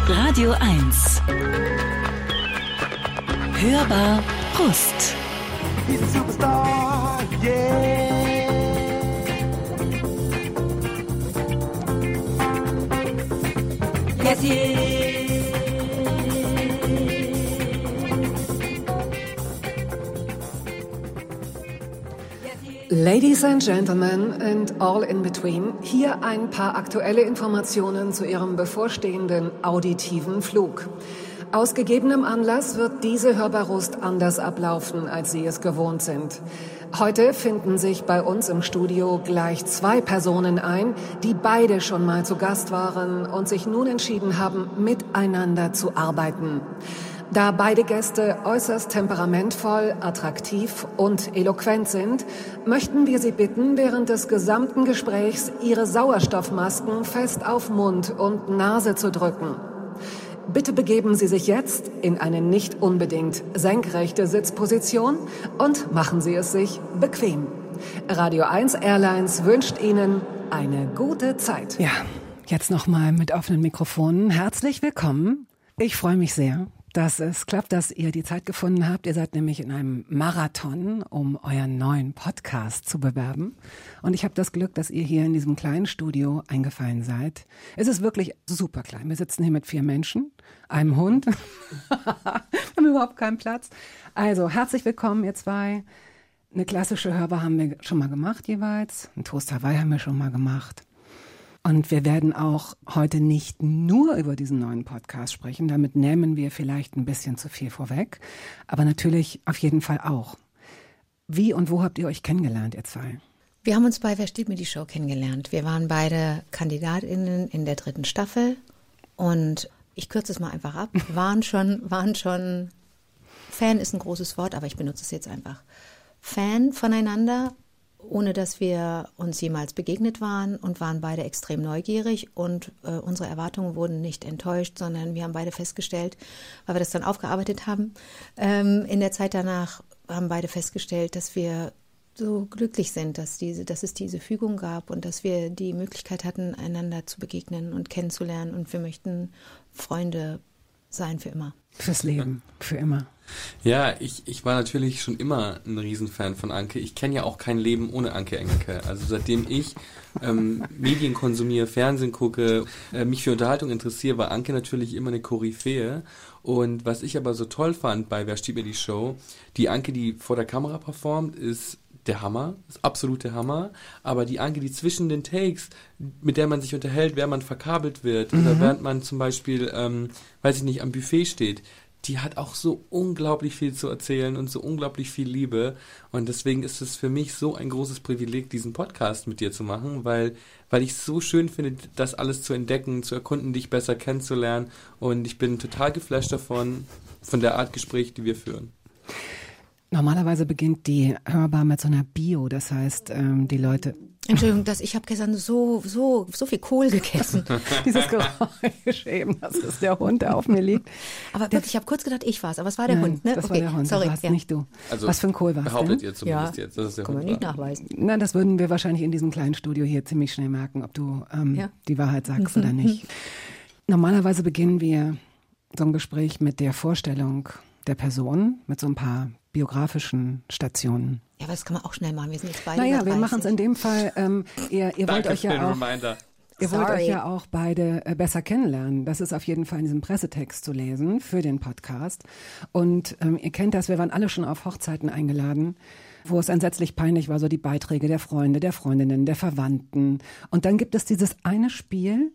Radio 1. Hörbar Brust. He's a superstar, yeah. Yes, he Ladies and Gentlemen and all in between, hier ein paar aktuelle Informationen zu Ihrem bevorstehenden auditiven Flug. Aus gegebenem Anlass wird diese Hörbarust anders ablaufen, als Sie es gewohnt sind. Heute finden sich bei uns im Studio gleich 2 Personen ein, die beide schon mal zu Gast waren und sich nun entschieden haben, miteinander zu arbeiten. Da beide Gäste äußerst temperamentvoll, attraktiv und eloquent sind, möchten wir Sie bitten, während des gesamten Gesprächs Ihre Sauerstoffmasken fest auf Mund und Nase zu drücken. Bitte begeben Sie sich jetzt in eine nicht unbedingt senkrechte Sitzposition und machen Sie es sich bequem. Radio 1 Airlines wünscht Ihnen eine gute Zeit. Ja, jetzt nochmal mit offenen Mikrofonen. Herzlich willkommen. Ich freue mich sehr, dass es klappt, dass ihr die Zeit gefunden habt. Ihr seid nämlich in einem Marathon, um euren neuen Podcast zu bewerben. Und ich habe das Glück, dass ihr hier in diesem kleinen Studio eingefallen seid. Es ist wirklich super klein. Wir sitzen hier mit 4 Menschen, einem Hund. Wir haben überhaupt keinen Platz. Also herzlich willkommen, ihr 2. Eine klassische Hörbar haben wir schon mal gemacht jeweils. Ein Toast Hawaii haben wir schon mal gemacht. Und wir werden auch heute nicht nur über diesen neuen Podcast sprechen. Damit nehmen wir vielleicht ein bisschen zu viel vorweg. Aber natürlich auf jeden Fall auch. Wie und wo habt ihr euch kennengelernt, ihr 2? Wir haben uns bei Wer steht mir die Show kennengelernt. Wir waren beide KandidatInnen in der 3. Staffel. Und ich kürze es mal einfach ab. Waren schon, Fan ist ein großes Wort, aber ich benutze es jetzt einfach. Fan voneinander, ohne dass wir uns jemals begegnet waren, und waren beide extrem neugierig, und unsere Erwartungen wurden nicht enttäuscht, sondern wir haben beide festgestellt, weil wir das dann aufgearbeitet haben, in der Zeit danach haben beide festgestellt, dass wir so glücklich sind, dass es diese Fügung gab und dass wir die Möglichkeit hatten, einander zu begegnen und kennenzulernen, und wir möchten Freunde sein für immer. Fürs Leben, für immer. Ja, ich war natürlich schon immer ein Riesenfan von Anke. Ich kenne ja auch kein Leben ohne Anke Engelke. Also seitdem ich Medien konsumiere, Fernsehen gucke, mich für Unterhaltung interessiere, war Anke natürlich immer eine Koryphäe. Und was ich aber so toll fand bei Wer steht mir die Show, die Anke, die vor der Kamera performt, ist der Hammer, ist absolut der Hammer, aber die Anke, die zwischen den Takes, mit der man sich unterhält, während man verkabelt wird, oder während man zum Beispiel, weiß ich nicht, am Buffet steht, die hat auch so unglaublich viel zu erzählen und so unglaublich viel Liebe, und deswegen ist es für mich so ein großes Privileg, diesen Podcast mit dir zu machen, weil ich es so schön finde, das alles zu entdecken, zu erkunden, dich besser kennenzulernen, und ich bin total geflasht von der Art Gespräch, die wir führen. Normalerweise beginnt die Hörbar mit so einer Bio, das heißt, die Leute... Entschuldigung, ich habe gestern so viel Kohl gegessen. Dieses Geräusch eben, das ist der Hund, der auf mir liegt. Aber wirklich, ich habe kurz gedacht, ich war's, aber es war der Hund, ne? Das war der Hund, sorry, das warst nicht du. Also, was für ein Kohl war es behauptet denn? ihr zumindest jetzt, dass es der Hund war. Kann man nicht nachweisen. Na, das würden wir wahrscheinlich in diesem kleinen Studio hier ziemlich schnell merken, ob du die Wahrheit sagst oder nicht. Normalerweise beginnen wir so ein Gespräch mit der Vorstellung der Person, mit so ein paar biografischen Stationen. Ja, aber das kann man auch schnell machen. Wir sind jetzt beide Naja, wir machen es in dem Fall. Ihr wollt euch ja auch... Ihr wollt euch ja auch beide besser kennenlernen. Das ist auf jeden Fall in diesem Pressetext zu lesen für den Podcast. Und ihr kennt das, wir waren alle schon auf Hochzeiten eingeladen, wo es entsetzlich peinlich war, so die Beiträge der Freunde, der Freundinnen, der Verwandten. Und dann gibt es dieses eine Spiel,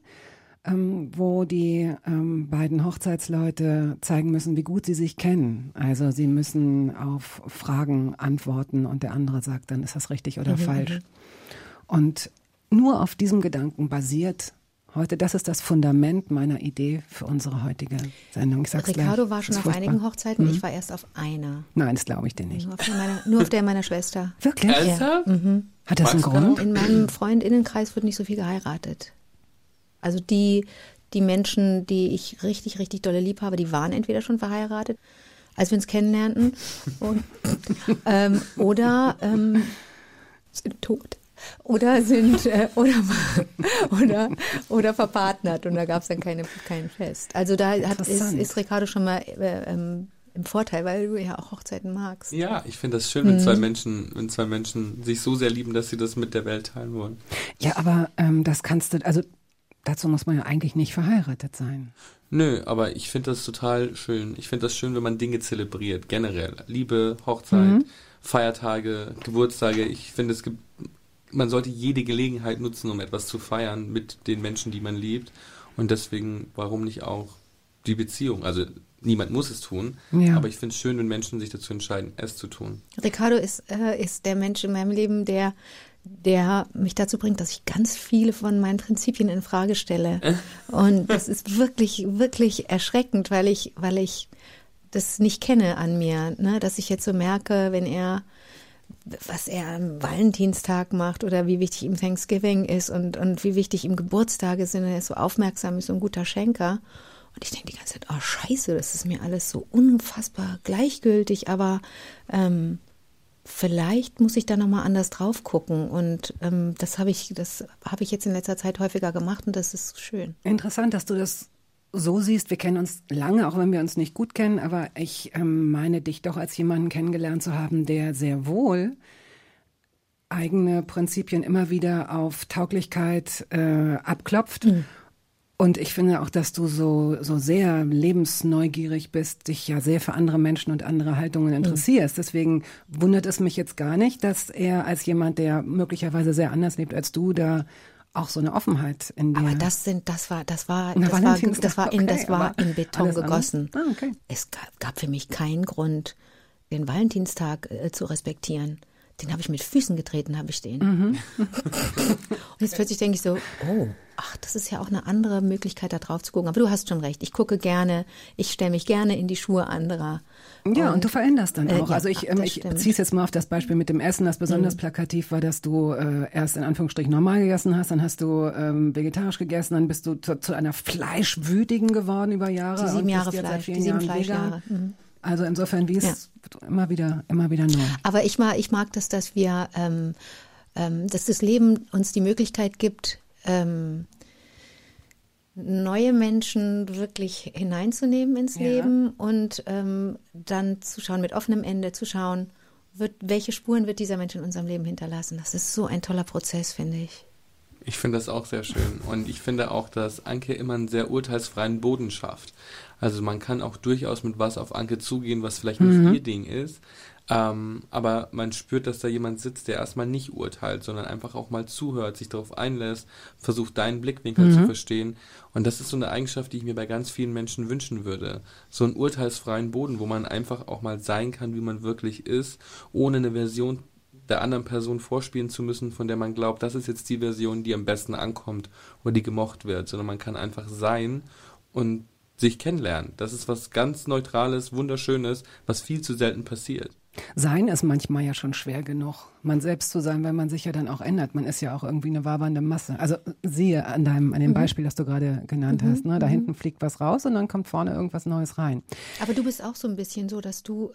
wo die beiden Hochzeitsleute zeigen müssen, wie gut sie sich kennen. Also sie müssen auf Fragen antworten und der andere sagt dann, ist das richtig oder falsch. Und nur auf diesem Gedanken basiert heute, das ist das Fundament meiner Idee für unsere heutige Sendung. Ich sag's Ricardo gleich, war schon auf einigen Hochzeiten, ich war erst auf einer. Nein, das glaube ich dir nicht. Nur auf der meiner Schwester. Wirklich? Ernsthaft? Ja. Hat das einen Grund? In meinem Freundinnenkreis wird nicht so viel geheiratet. Also die Menschen, die ich richtig, richtig dolle lieb habe, die waren entweder schon verheiratet, als wir uns kennenlernten, oder sind tot. oder sind oder verpartnert und da gab es dann kein Fest. Also da ist Ricardo schon mal im Vorteil, weil du ja auch Hochzeiten magst. Ja, ich finde das schön, wenn zwei Menschen sich so sehr lieben, dass sie das mit der Welt teilen wollen. Ja, aber das kannst du, also dazu muss man ja eigentlich nicht verheiratet sein. Nö, aber ich finde das total schön. Ich finde das schön, wenn man Dinge zelebriert, generell. Liebe, Hochzeit, Feiertage, Geburtstage. Ich finde, man sollte jede Gelegenheit nutzen, um etwas zu feiern mit den Menschen, die man liebt. Und deswegen, warum nicht auch die Beziehung? Also niemand muss es tun, aber ich finde es schön, wenn Menschen sich dazu entscheiden, es zu tun. Ricardo ist der Mensch in meinem Leben, der mich dazu bringt, dass ich ganz viele von meinen Prinzipien in Frage stelle. Und das ist wirklich, wirklich erschreckend, weil ich das nicht kenne an mir, ne? Dass ich jetzt so merke, was er am Valentinstag macht oder wie wichtig ihm Thanksgiving ist und wie wichtig ihm Geburtstage sind. Er ist so aufmerksam, ist so ein guter Schenker. Und ich denke die ganze Zeit, oh Scheiße, das ist mir alles so unfassbar gleichgültig, aber vielleicht muss ich da nochmal anders drauf gucken. Und das habe ich jetzt in letzter Zeit häufiger gemacht und das ist schön. Interessant, dass du das so siehst. Wir kennen uns lange, auch wenn wir uns nicht gut kennen, aber ich meine dich doch als jemanden kennengelernt zu haben, der sehr wohl eigene Prinzipien immer wieder auf Tauglichkeit abklopft. Und ich finde auch, dass du so sehr lebensneugierig bist, dich ja sehr für andere Menschen und andere Haltungen interessierst. Deswegen wundert es mich jetzt gar nicht, dass er als jemand, der möglicherweise sehr anders lebt als du, da auch so eine Offenheit in dir. Aber das war in Beton gegossen. Okay. Es gab für mich keinen Grund, den Valentinstag zu respektieren. Den habe ich mit Füßen getreten, habe ich den. Und jetzt plötzlich denke ich so, das ist ja auch eine andere Möglichkeit, da drauf zu gucken. Aber du hast schon recht, ich gucke gerne, ich stelle mich gerne in die Schuhe anderer. Ja, und du veränderst dann auch. Ja, also ich ziehe es jetzt mal auf das Beispiel mit dem Essen, das besonders plakativ war, dass du erst in Anführungsstrichen normal gegessen hast, dann hast du vegetarisch gegessen, dann bist du zu einer Fleischwütigen geworden über Jahre. Die 7 Jahre Fleisch, Fleisch, die 7 Fleischjahre. Also insofern, wie es immer wieder neu. Aber ich mag das, dass wir, dass das Leben uns die Möglichkeit gibt, neue Menschen wirklich hineinzunehmen ins Leben und dann zu schauen, mit offenem Ende zu schauen, welche Spuren wird dieser Mensch in unserem Leben hinterlassen. Das ist so ein toller Prozess, finde ich. Ich finde das auch sehr schön und ich finde auch, dass Anke immer einen sehr urteilsfreien Boden schafft. Also man kann auch durchaus mit was auf Anke zugehen, was vielleicht nicht ihr Ding ist, aber man spürt, dass da jemand sitzt, der erstmal nicht urteilt, sondern einfach auch mal zuhört, sich darauf einlässt, versucht deinen Blickwinkel zu verstehen und das ist so eine Eigenschaft, die ich mir bei ganz vielen Menschen wünschen würde. So einen urteilsfreien Boden, wo man einfach auch mal sein kann, wie man wirklich ist, ohne eine Version der anderen Person vorspielen zu müssen, von der man glaubt, das ist jetzt die Version, die am besten ankommt oder die gemocht wird, sondern man kann einfach sein und sich kennenlernen. Das ist was ganz Neutrales, Wunderschönes, was viel zu selten passiert. Sein ist manchmal ja schon schwer genug, man selbst zu sein, weil man sich ja dann auch ändert. Man ist ja auch irgendwie eine wabernde Masse. Also siehe an dem Beispiel, das du gerade genannt hast. Ne? Da hinten fliegt was raus und dann kommt vorne irgendwas Neues rein. Aber du bist auch so ein bisschen so, dass du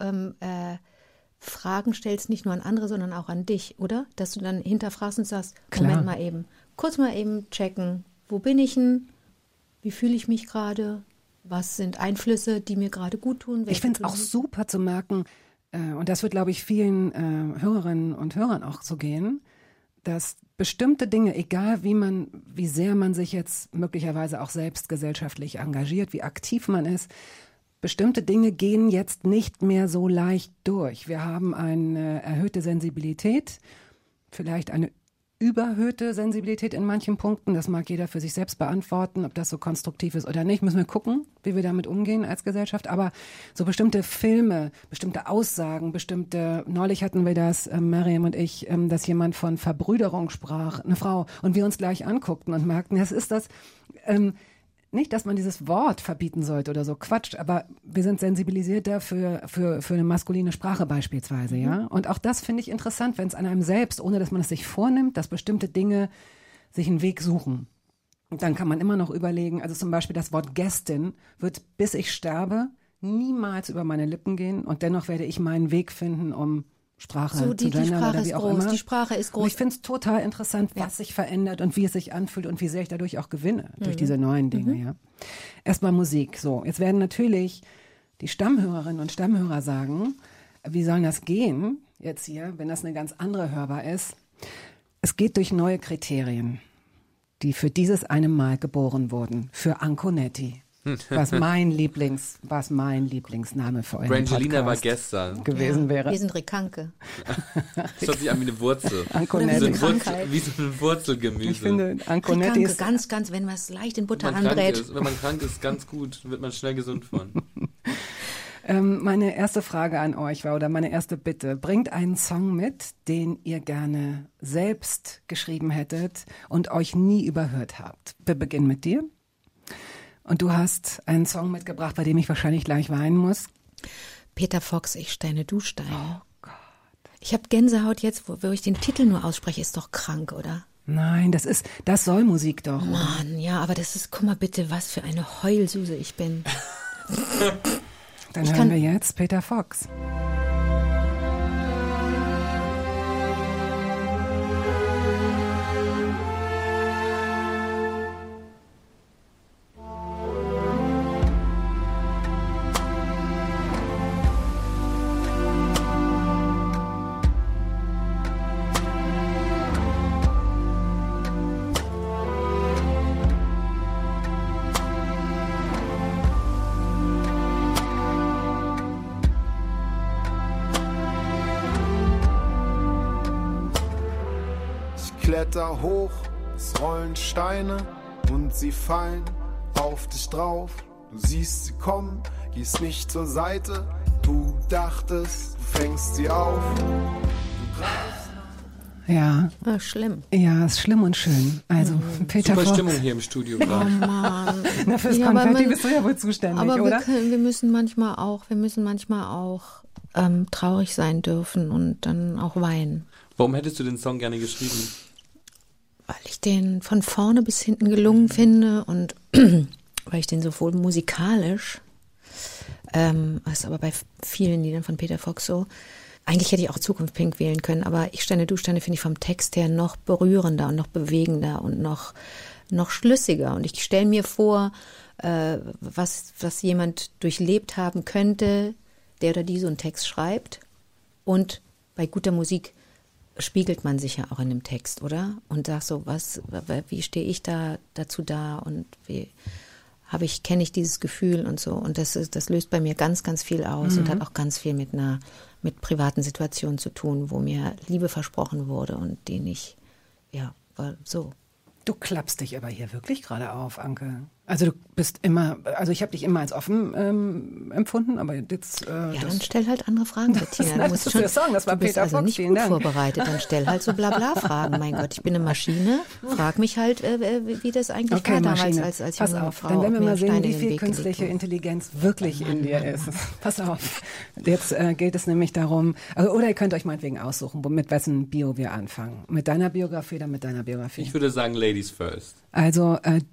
Fragen stellst, nicht nur an andere, sondern auch an dich, oder? Dass du dann hinterfragst und sagst, Moment mal eben, kurz mal eben checken, wo bin ich denn? Wie fühle ich mich gerade? Was sind Einflüsse, die mir gerade gut tun? Ich finde es auch super zu merken, und das wird, glaube ich, vielen Hörerinnen und Hörern auch so gehen, dass bestimmte Dinge, egal wie sehr man sich jetzt möglicherweise auch selbst gesellschaftlich engagiert, wie aktiv man ist, bestimmte Dinge gehen jetzt nicht mehr so leicht durch. Wir haben eine erhöhte Sensibilität, vielleicht eine überhöhte Sensibilität in manchen Punkten. Das mag jeder für sich selbst beantworten, ob das so konstruktiv ist oder nicht. Müssen wir gucken, wie wir damit umgehen als Gesellschaft. Aber so bestimmte Filme, bestimmte Aussagen, neulich hatten wir das, Mariam und ich, dass jemand von Verbrüderung sprach, eine Frau, und wir uns gleich anguckten und merkten, das ist das, nicht, dass man dieses Wort verbieten sollte oder so, Quatsch, aber wir sind sensibilisiert dafür für eine maskuline Sprache beispielsweise, ja. Und auch das finde ich interessant, wenn es an einem selbst, ohne dass man es sich vornimmt, dass bestimmte Dinge sich einen Weg suchen. Und dann kann man immer noch überlegen, also zum Beispiel das Wort Gästin wird, bis ich sterbe, niemals über meine Lippen gehen und dennoch werde ich meinen Weg finden, um Sprache So, zu die gendern Sprache oder ist wie auch groß. immer. Die Sprache ist Und groß. ich finde es total interessant, was sich verändert und wie es sich anfühlt und wie sehr ich dadurch auch gewinne, durch diese neuen Dinge. Ja. Erstmal Musik. So, jetzt werden natürlich die Stammhörerinnen und Stammhörer sagen, wie soll das gehen jetzt hier, wenn das eine ganz andere Hörbar ist? Es geht durch neue Kriterien, die für dieses eine Mal geboren wurden, für Anconetti. Was mein Lieblingsname für euren Brangelina war Podcast gestern. gewesen wäre. Wir sind Rekanke. Das hört sich an wie eine Wurzel. Anconetti. Wie so ein, Krankheit. wie so ein Wurzelgemüse. Ich finde, Anconetti Rekanke, ist ganz, ganz, wenn man es leicht in Butter wenn man krank andreht. ist, wenn man krank ist, ganz gut, wird man schnell gesund von. Meine erste Frage an euch war, oder meine erste Bitte, bringt einen Song mit, den ihr gerne selbst geschrieben hättet und euch nie überhört habt. Wir beginnen mit dir. Und du hast einen Song mitgebracht, bei dem ich wahrscheinlich gleich weinen muss. Peter Fox, ich Steine, du Steine. Oh Gott. Ich habe Gänsehaut jetzt, wo ich den Titel nur ausspreche, ist doch krank, oder? Nein, das soll Musik doch. Oder? Mann, ja, aber das ist, guck mal bitte, was für eine Heulsuse ich bin. Dann Ich hören kann- wir jetzt Peter Fox. Ich kletter hoch, es rollen Steine und sie fallen auf dich drauf. Du siehst sie kommen, gehst nicht zur Seite. Du dachtest, du fängst sie auf. Ja, Ah, schlimm. ja, ist schlimm und schön. Also Peter Super Fox. Stimmung hier im Studio gerade. Mann. Na, fürs Ja, aber Konfetti man- bist du ja wohl zuständig, Aber oder? wir müssen manchmal auch traurig sein dürfen und dann auch weinen. Warum hättest du den Song gerne geschrieben? Weil ich den von vorne bis hinten gelungen finde und weil ich den sowohl musikalisch, ist aber bei vielen Liedern von Peter Fox so, eigentlich hätte ich auch Zukunft Pink wählen können, aber ich Steine, du Steine finde ich vom Text her noch berührender und noch bewegender und noch schlüssiger. Und ich stelle mir vor, was jemand durchlebt haben könnte, der oder die so einen Text schreibt. Und bei guter Musik spiegelt man sich ja auch in dem Text, oder? Und sagt so, wie stehe ich dazu da und wie kenne ich dieses Gefühl und so. Und das löst bei mir ganz, ganz viel aus und hat auch ganz viel mit privaten Situationen zu tun, wo mir Liebe versprochen wurde und die nicht, war so. Du klappst dich aber hier wirklich gerade auf, Anke. Also du bist immer, also ich habe dich immer als offen empfunden, aber jetzt... Ja, dann stell halt andere Fragen, Bettina. nein, das ist der Song, das war du bist Peter also Fox, nicht vielen gut Dank. vorbereitet, dann stell halt so Blabla-Fragen. Mein Gott, ich bin eine Maschine. Frag mich halt, wie das eigentlich Okay, war damals Maschine. als Pass junge auf, Frau. dann werden wir ob mir mal sehen, Steine wie in den viel Weg gelegt künstliche wurden. Intelligenz wirklich in dir ist. Pass auf, jetzt gilt es nämlich darum, oder ihr könnt euch meinetwegen aussuchen, mit wessen Bio wir anfangen. Mit deiner Biografie oder mit deiner Biografie? Ich würde sagen Ladies first. Also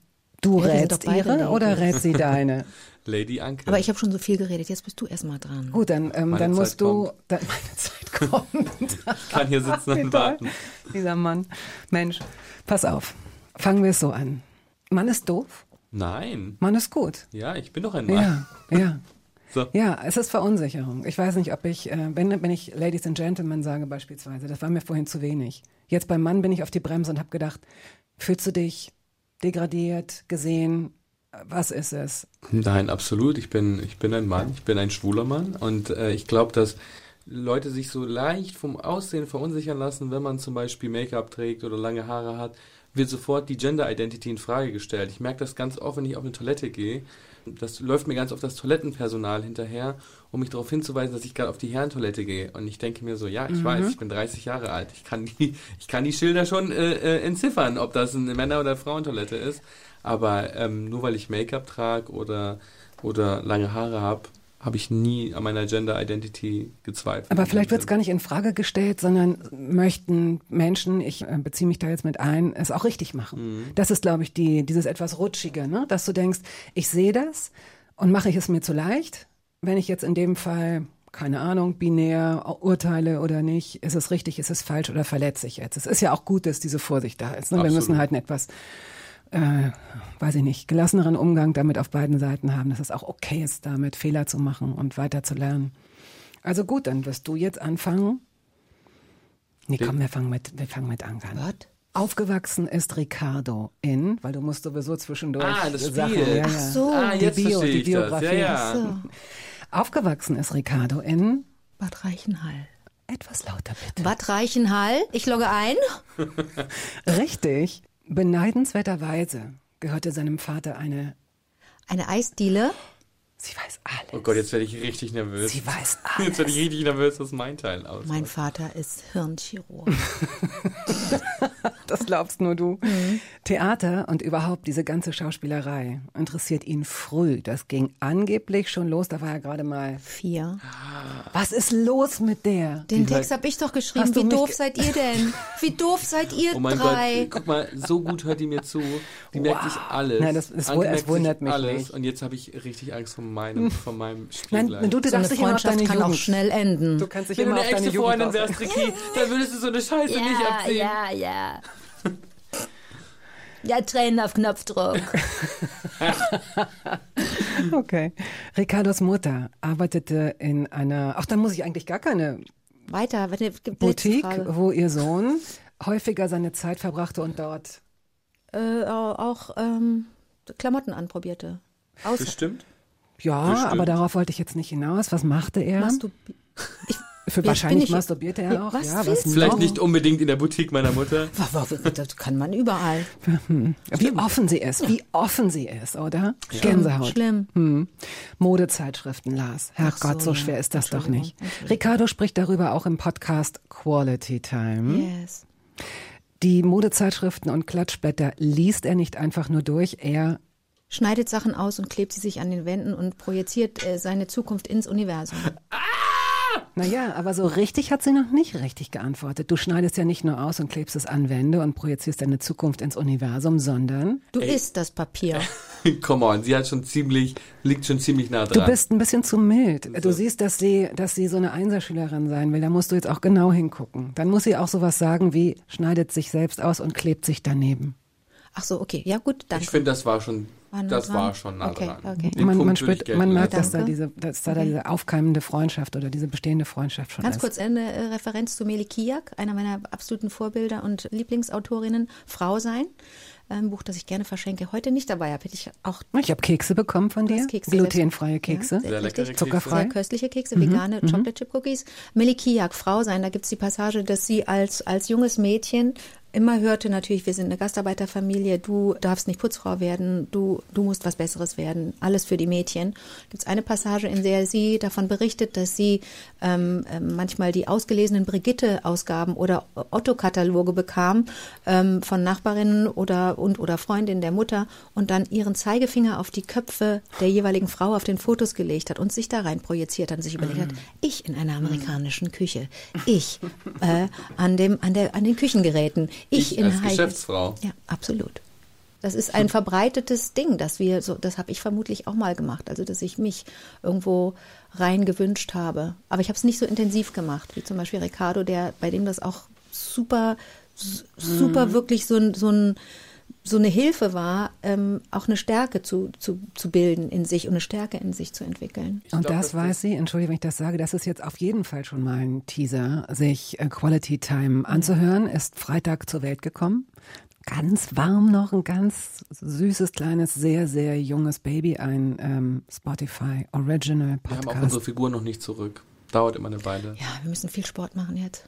du Ja, wir sind rätst doch beide ihre oder Ladies. rät sie deine? Lady Anke. Aber ich habe schon so viel geredet, jetzt bist du erstmal dran. Gut, dann Meine musst Zeit du... kommt. Meine Zeit kommt. Ich kann hier sitzen Wie und toll. warten. Dieser Mann. Mensch, pass auf. Fangen wir es so an. Mann ist doof, Nein. Mann ist gut. Ja, ich bin doch ein Mann. Ja. So. Ja, es ist Verunsicherung. Ich weiß nicht, ob ich, wenn ich Ladies and Gentlemen sage beispielsweise, das war mir vorhin zu wenig. Jetzt beim Mann bin ich auf die Bremse und habe gedacht, fühlst du dich degradiert, gesehen? Was ist es? Nein, absolut. Ich bin ein Mann, ich bin ein schwuler Mann und ich glaube, dass Leute sich so leicht vom Aussehen verunsichern lassen, wenn man zum Beispiel Make-up trägt oder lange Haare hat, wird sofort die Gender-Identity in Frage gestellt. Ich merke das ganz oft, wenn ich auf eine Toilette gehe. Das läuft mir ganz oft das Toilettenpersonal hinterher, um mich darauf hinzuweisen, dass ich gerade auf die Herrentoilette gehe. Und ich denke mir so, ja, ich weiß, ich bin 30 Jahre alt. Ich kann die Schilder schon entziffern, ob das eine Männer- oder Frauentoilette ist. Aber nur weil ich Make-up trage oder lange Haare habe ich nie an meiner Gender-Identity gezweifelt. Aber vielleicht wird es gar nicht in Frage gestellt, sondern möchten Menschen, ich beziehe mich da jetzt mit ein, es auch richtig machen. Das ist, glaube ich, dieses etwas Rutschige, ne? Dass du denkst, ich sehe das und mache ich es mir zu leicht, wenn ich jetzt in dem Fall keine Ahnung, binär, Urteile oder nicht, ist es richtig, ist es falsch oder verletze ich jetzt? Es ist ja auch gut, dass diese Vorsicht da ist. Ne? Wir müssen halt einen etwas, weiß ich nicht, gelasseneren Umgang damit auf beiden Seiten haben, dass es auch okay ist, damit Fehler zu machen und weiter zu lernen. Also gut, dann wirst du jetzt anfangen. Nee, komm, wir fangen mit Anke an. Was? Aufgewachsen ist Ricardo in, weil du musst sowieso zwischendurch das Sachen. Spiel. Ja, Ach so. Jetzt verstehe die ich das. Biografie. Ja. So. Aufgewachsen ist Ricardo in, Bad Reichenhall. etwas lauter bitte. Bad Reichenhall. Ich logge ein. Richtig. Beneidenswerterweise gehörte seinem Vater eine, Eisdiele. sie weiß alles. Oh Gott, jetzt werde ich richtig nervös. Sie weiß Jetzt werde ich alles. richtig nervös, was mein Teil aussieht. Mein Vater ist Hirnchirurg. Das glaubst nur du. Theater und überhaupt diese ganze Schauspielerei interessiert ihn früh. Das ging angeblich schon los, da war er gerade mal 4. Was ist los mit der? Den Text habe ich doch geschrieben. Hast du Wie mich doof seid ihr denn? Wie doof seid ihr Oh mein 3? Gott, guck mal, so gut hört die mir zu. Die merkt sich alles. Nein, es Anke merkt wundert sich mich alles. nicht. Und jetzt habe ich richtig Angst vor meinem Spiel Nein, gleich. wenn du So eine darfst dich immer auf Freundschaft deine kann auch Jugend. schnell enden. Du kannst dich Wenn du immer eine auf deine echte Jugend Freundin aus. wärst, Ricky, dann würdest du so eine Scheiße nicht erzählen. ja. Ja, Tränen auf Knopfdruck. Okay. Ricardos Mutter arbeitete in einer, ach, dann muss ich eigentlich gar keine Weiter, Boutique, Blitzfrage. wo ihr Sohn häufiger seine Zeit verbrachte und dort. Auch Klamotten anprobierte. Bestimmt. Ja, Bestimmt. aber darauf wollte ich jetzt nicht hinaus. Was machte er? Wahrscheinlich masturbierte er auch. Was ja, willst du? Vielleicht nicht unbedingt in der Boutique meiner Mutter. Das kann man überall. Wie offen sie ist, oder? Gänsehaut. Schlimm. Modezeitschriften las. Herrgott, so ja. schwer ist das doch nicht. Entschuldigung. Ricardo spricht darüber auch im Podcast Quality Time. Yes. Die Modezeitschriften und Klatschblätter liest er nicht einfach nur durch, er Schneidet Sachen aus und klebt sie sich an den Wänden und projiziert seine Zukunft ins Universum. Naja, aber so richtig hat sie noch nicht richtig geantwortet. Du schneidest ja nicht nur aus und klebst es an Wände und projizierst deine Zukunft ins Universum, sondern Du isst das Papier. Come on, sie hat liegt schon ziemlich nah du dran. bist ein bisschen zu mild. Du siehst, dass sie so eine Einserschülerin sein will. Da musst du jetzt auch genau hingucken. Dann muss sie auch sowas sagen wie, schneidet sich selbst aus und klebt sich daneben. Ach so, okay. Ja gut, danke. Ich finde, das war schon nah Okay, dran. okay. Den Man Punkt würde ich gelten merkt, lassen. dass da diese aufkeimende Freundschaft oder diese bestehende Freundschaft schon Ganz ist. kurz eine Referenz zu Meli Kiak, einer meiner absoluten Vorbilder und Lieblingsautorinnen. Frau sein. Ein Buch, das ich gerne verschenke. Heute nicht dabei habe, hätte ich auch Ich habe Kekse bekommen von dir, Kekse. glutenfreie Kekse. Ja, Sehr leckere richtig. Kekse. Zuckerfrei. Sehr köstliche Kekse, vegane Chocolate Chip Cookies. Meli Kiak, Frau sein, da gibt es die Passage, dass sie als junges Mädchen immer hörte natürlich, wir sind eine Gastarbeiterfamilie, du darfst nicht Putzfrau werden, du musst was Besseres werden, alles für die Mädchen. Gibt es eine Passage, in der sie davon berichtet, dass sie manchmal die ausgelesenen Brigitte-Ausgaben oder Otto-Kataloge bekam von Nachbarinnen oder Freundinnen der Mutter und dann ihren Zeigefinger auf die Köpfe der jeweiligen Frau auf den Fotos gelegt hat und sich da rein projiziert hat und sich überlegt hat, ich in einer amerikanischen Küche, ich an den Küchengeräten, ich in als High- Geschäftsfrau. Ja, absolut. Das ist ein verbreitetes Ding, das habe ich vermutlich auch mal gemacht, also dass ich mich irgendwo rein gewünscht habe. Aber ich habe es nicht so intensiv gemacht, wie zum Beispiel Ricardo, bei dem das auch super wirklich so eine Hilfe war, auch eine Stärke zu bilden in sich und eine Stärke in sich zu entwickeln. Und das weiß sie, entschuldige, wenn ich das sage, das ist jetzt auf jeden Fall schon mal ein Teaser, sich Quality Time anzuhören, ist Freitag zur Welt gekommen. Ganz warm noch, ein ganz süßes, kleines, sehr, sehr junges Baby, ein Spotify Original Wir haben auch Podcast. unsere Figur noch nicht zurück. Dauert immer eine Weile. Ja, wir müssen viel Sport machen jetzt.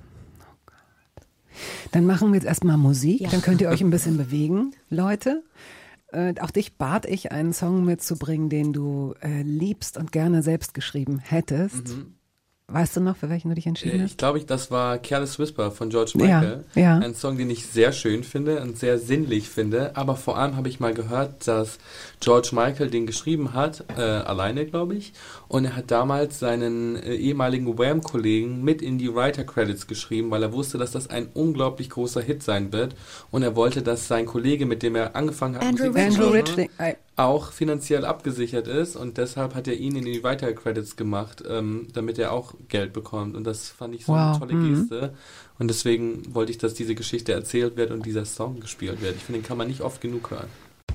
Dann machen wir jetzt erstmal Musik, Ja. dann könnt ihr euch ein bisschen bewegen, Leute. Auch dich bat ich, einen Song mitzubringen, den du liebst und gerne selbst geschrieben hättest. Weißt du noch, für welchen du dich entschieden hast? Ich glaube, das war Careless Whisper von George Michael. Ja. Ein Song, den ich sehr schön finde und sehr sinnlich finde. Aber vor allem habe ich mal gehört, dass George Michael den geschrieben hat, alleine, glaube ich. Und er hat damals seinen ehemaligen Wham-Kollegen mit in die Writer-Credits geschrieben, weil er wusste, dass das ein unglaublich großer Hit sein wird. Und er wollte, dass sein Kollege, mit dem er angefangen hat, Andrew Musik zu Andrew machen, Ridgeley. auch finanziell abgesichert ist und deshalb hat er ihn in die Vital-Credits gemacht, damit er auch Geld bekommt. Und das fand ich so eine tolle Geste. Und deswegen wollte ich, dass diese Geschichte erzählt wird und dieser Song gespielt wird. Ich finde, den kann man nicht oft genug hören.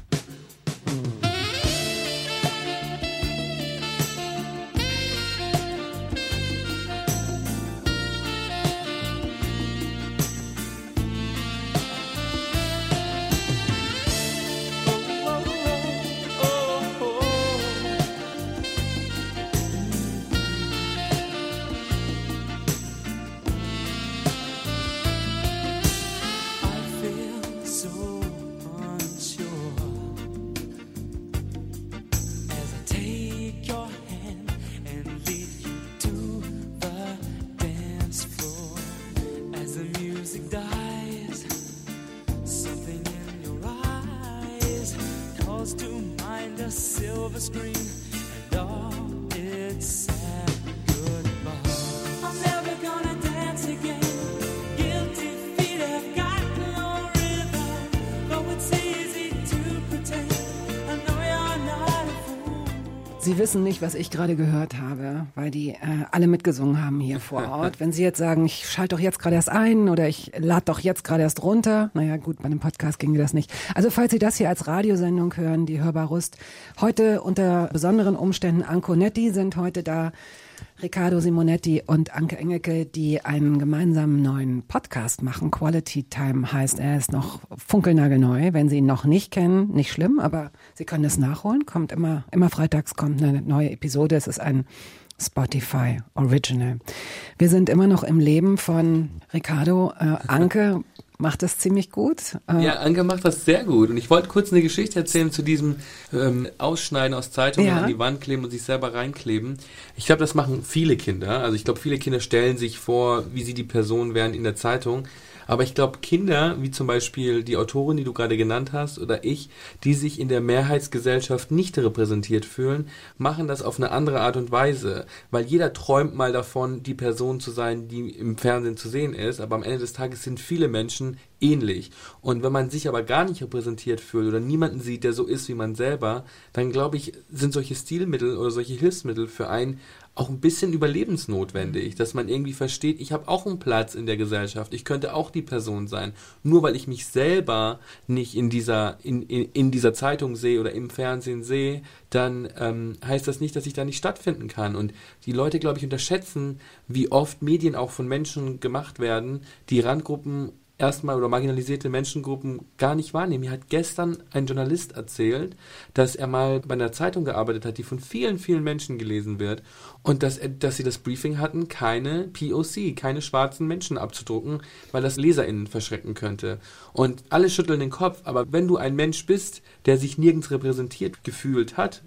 Sie wissen nicht, was ich gerade gehört habe, weil die alle mitgesungen haben hier vor Ort. Wenn Sie jetzt sagen, ich schalte doch jetzt gerade erst ein oder ich lade doch jetzt gerade erst runter. Naja gut, bei einem Podcast ginge das nicht. Also falls Sie das hier als Radiosendung hören, die Hörbar Rust, heute unter besonderen Umständen, Anko Netti sind heute da, Riccardo Simonetti und Anke Engelke, die einen gemeinsamen neuen Podcast machen. Quality Time heißt er, ist noch funkelnagelneu. Wenn Sie ihn noch nicht kennen, nicht schlimm, aber Sie können es nachholen. Kommt immer freitags kommt eine neue Episode. Es ist ein Spotify Original. Wir sind immer noch im Leben von Riccardo. Anke macht das ziemlich gut. Ja, Anke macht das sehr gut. Und ich wollte kurz eine Geschichte erzählen zu diesem Ausschneiden aus Zeitungen an die Wand kleben und sich selber reinkleben. Ich glaube, das machen viele Kinder. Also ich glaube, viele Kinder stellen sich vor, wie sie die Person wären in der Zeitung. Aber ich glaube, Kinder, wie zum Beispiel die Autorin, die du gerade genannt hast, oder ich, die sich in der Mehrheitsgesellschaft nicht repräsentiert fühlen, machen das auf eine andere Art und Weise. Weil jeder träumt mal davon, die Person zu sein, die im Fernsehen zu sehen ist. Aber am Ende des Tages sind viele Menschen ähnlich. Und wenn man sich aber gar nicht repräsentiert fühlt oder niemanden sieht, der so ist wie man selber, dann glaube ich, sind solche Stilmittel oder solche Hilfsmittel für einen auch ein bisschen überlebensnotwendig, dass man irgendwie versteht, ich habe auch einen Platz in der Gesellschaft, ich könnte auch die Person sein. Nur weil ich mich selber nicht in dieser Zeitung sehe oder im Fernsehen sehe, dann heißt das nicht, dass ich da nicht stattfinden kann. Und die Leute, glaube ich, unterschätzen, wie oft Medien auch von Menschen gemacht werden, die Randgruppen erstmal oder marginalisierte Menschengruppen gar nicht wahrnehmen. Mir hat gestern ein Journalist erzählt, dass er mal bei einer Zeitung gearbeitet hat, die von vielen, vielen Menschen gelesen wird und dass sie das Briefing hatten, keine POC, keine schwarzen Menschen abzudrucken, weil das LeserInnen verschrecken könnte. Und alle schütteln den Kopf, aber wenn du ein Mensch bist, der sich nirgends repräsentiert gefühlt hat,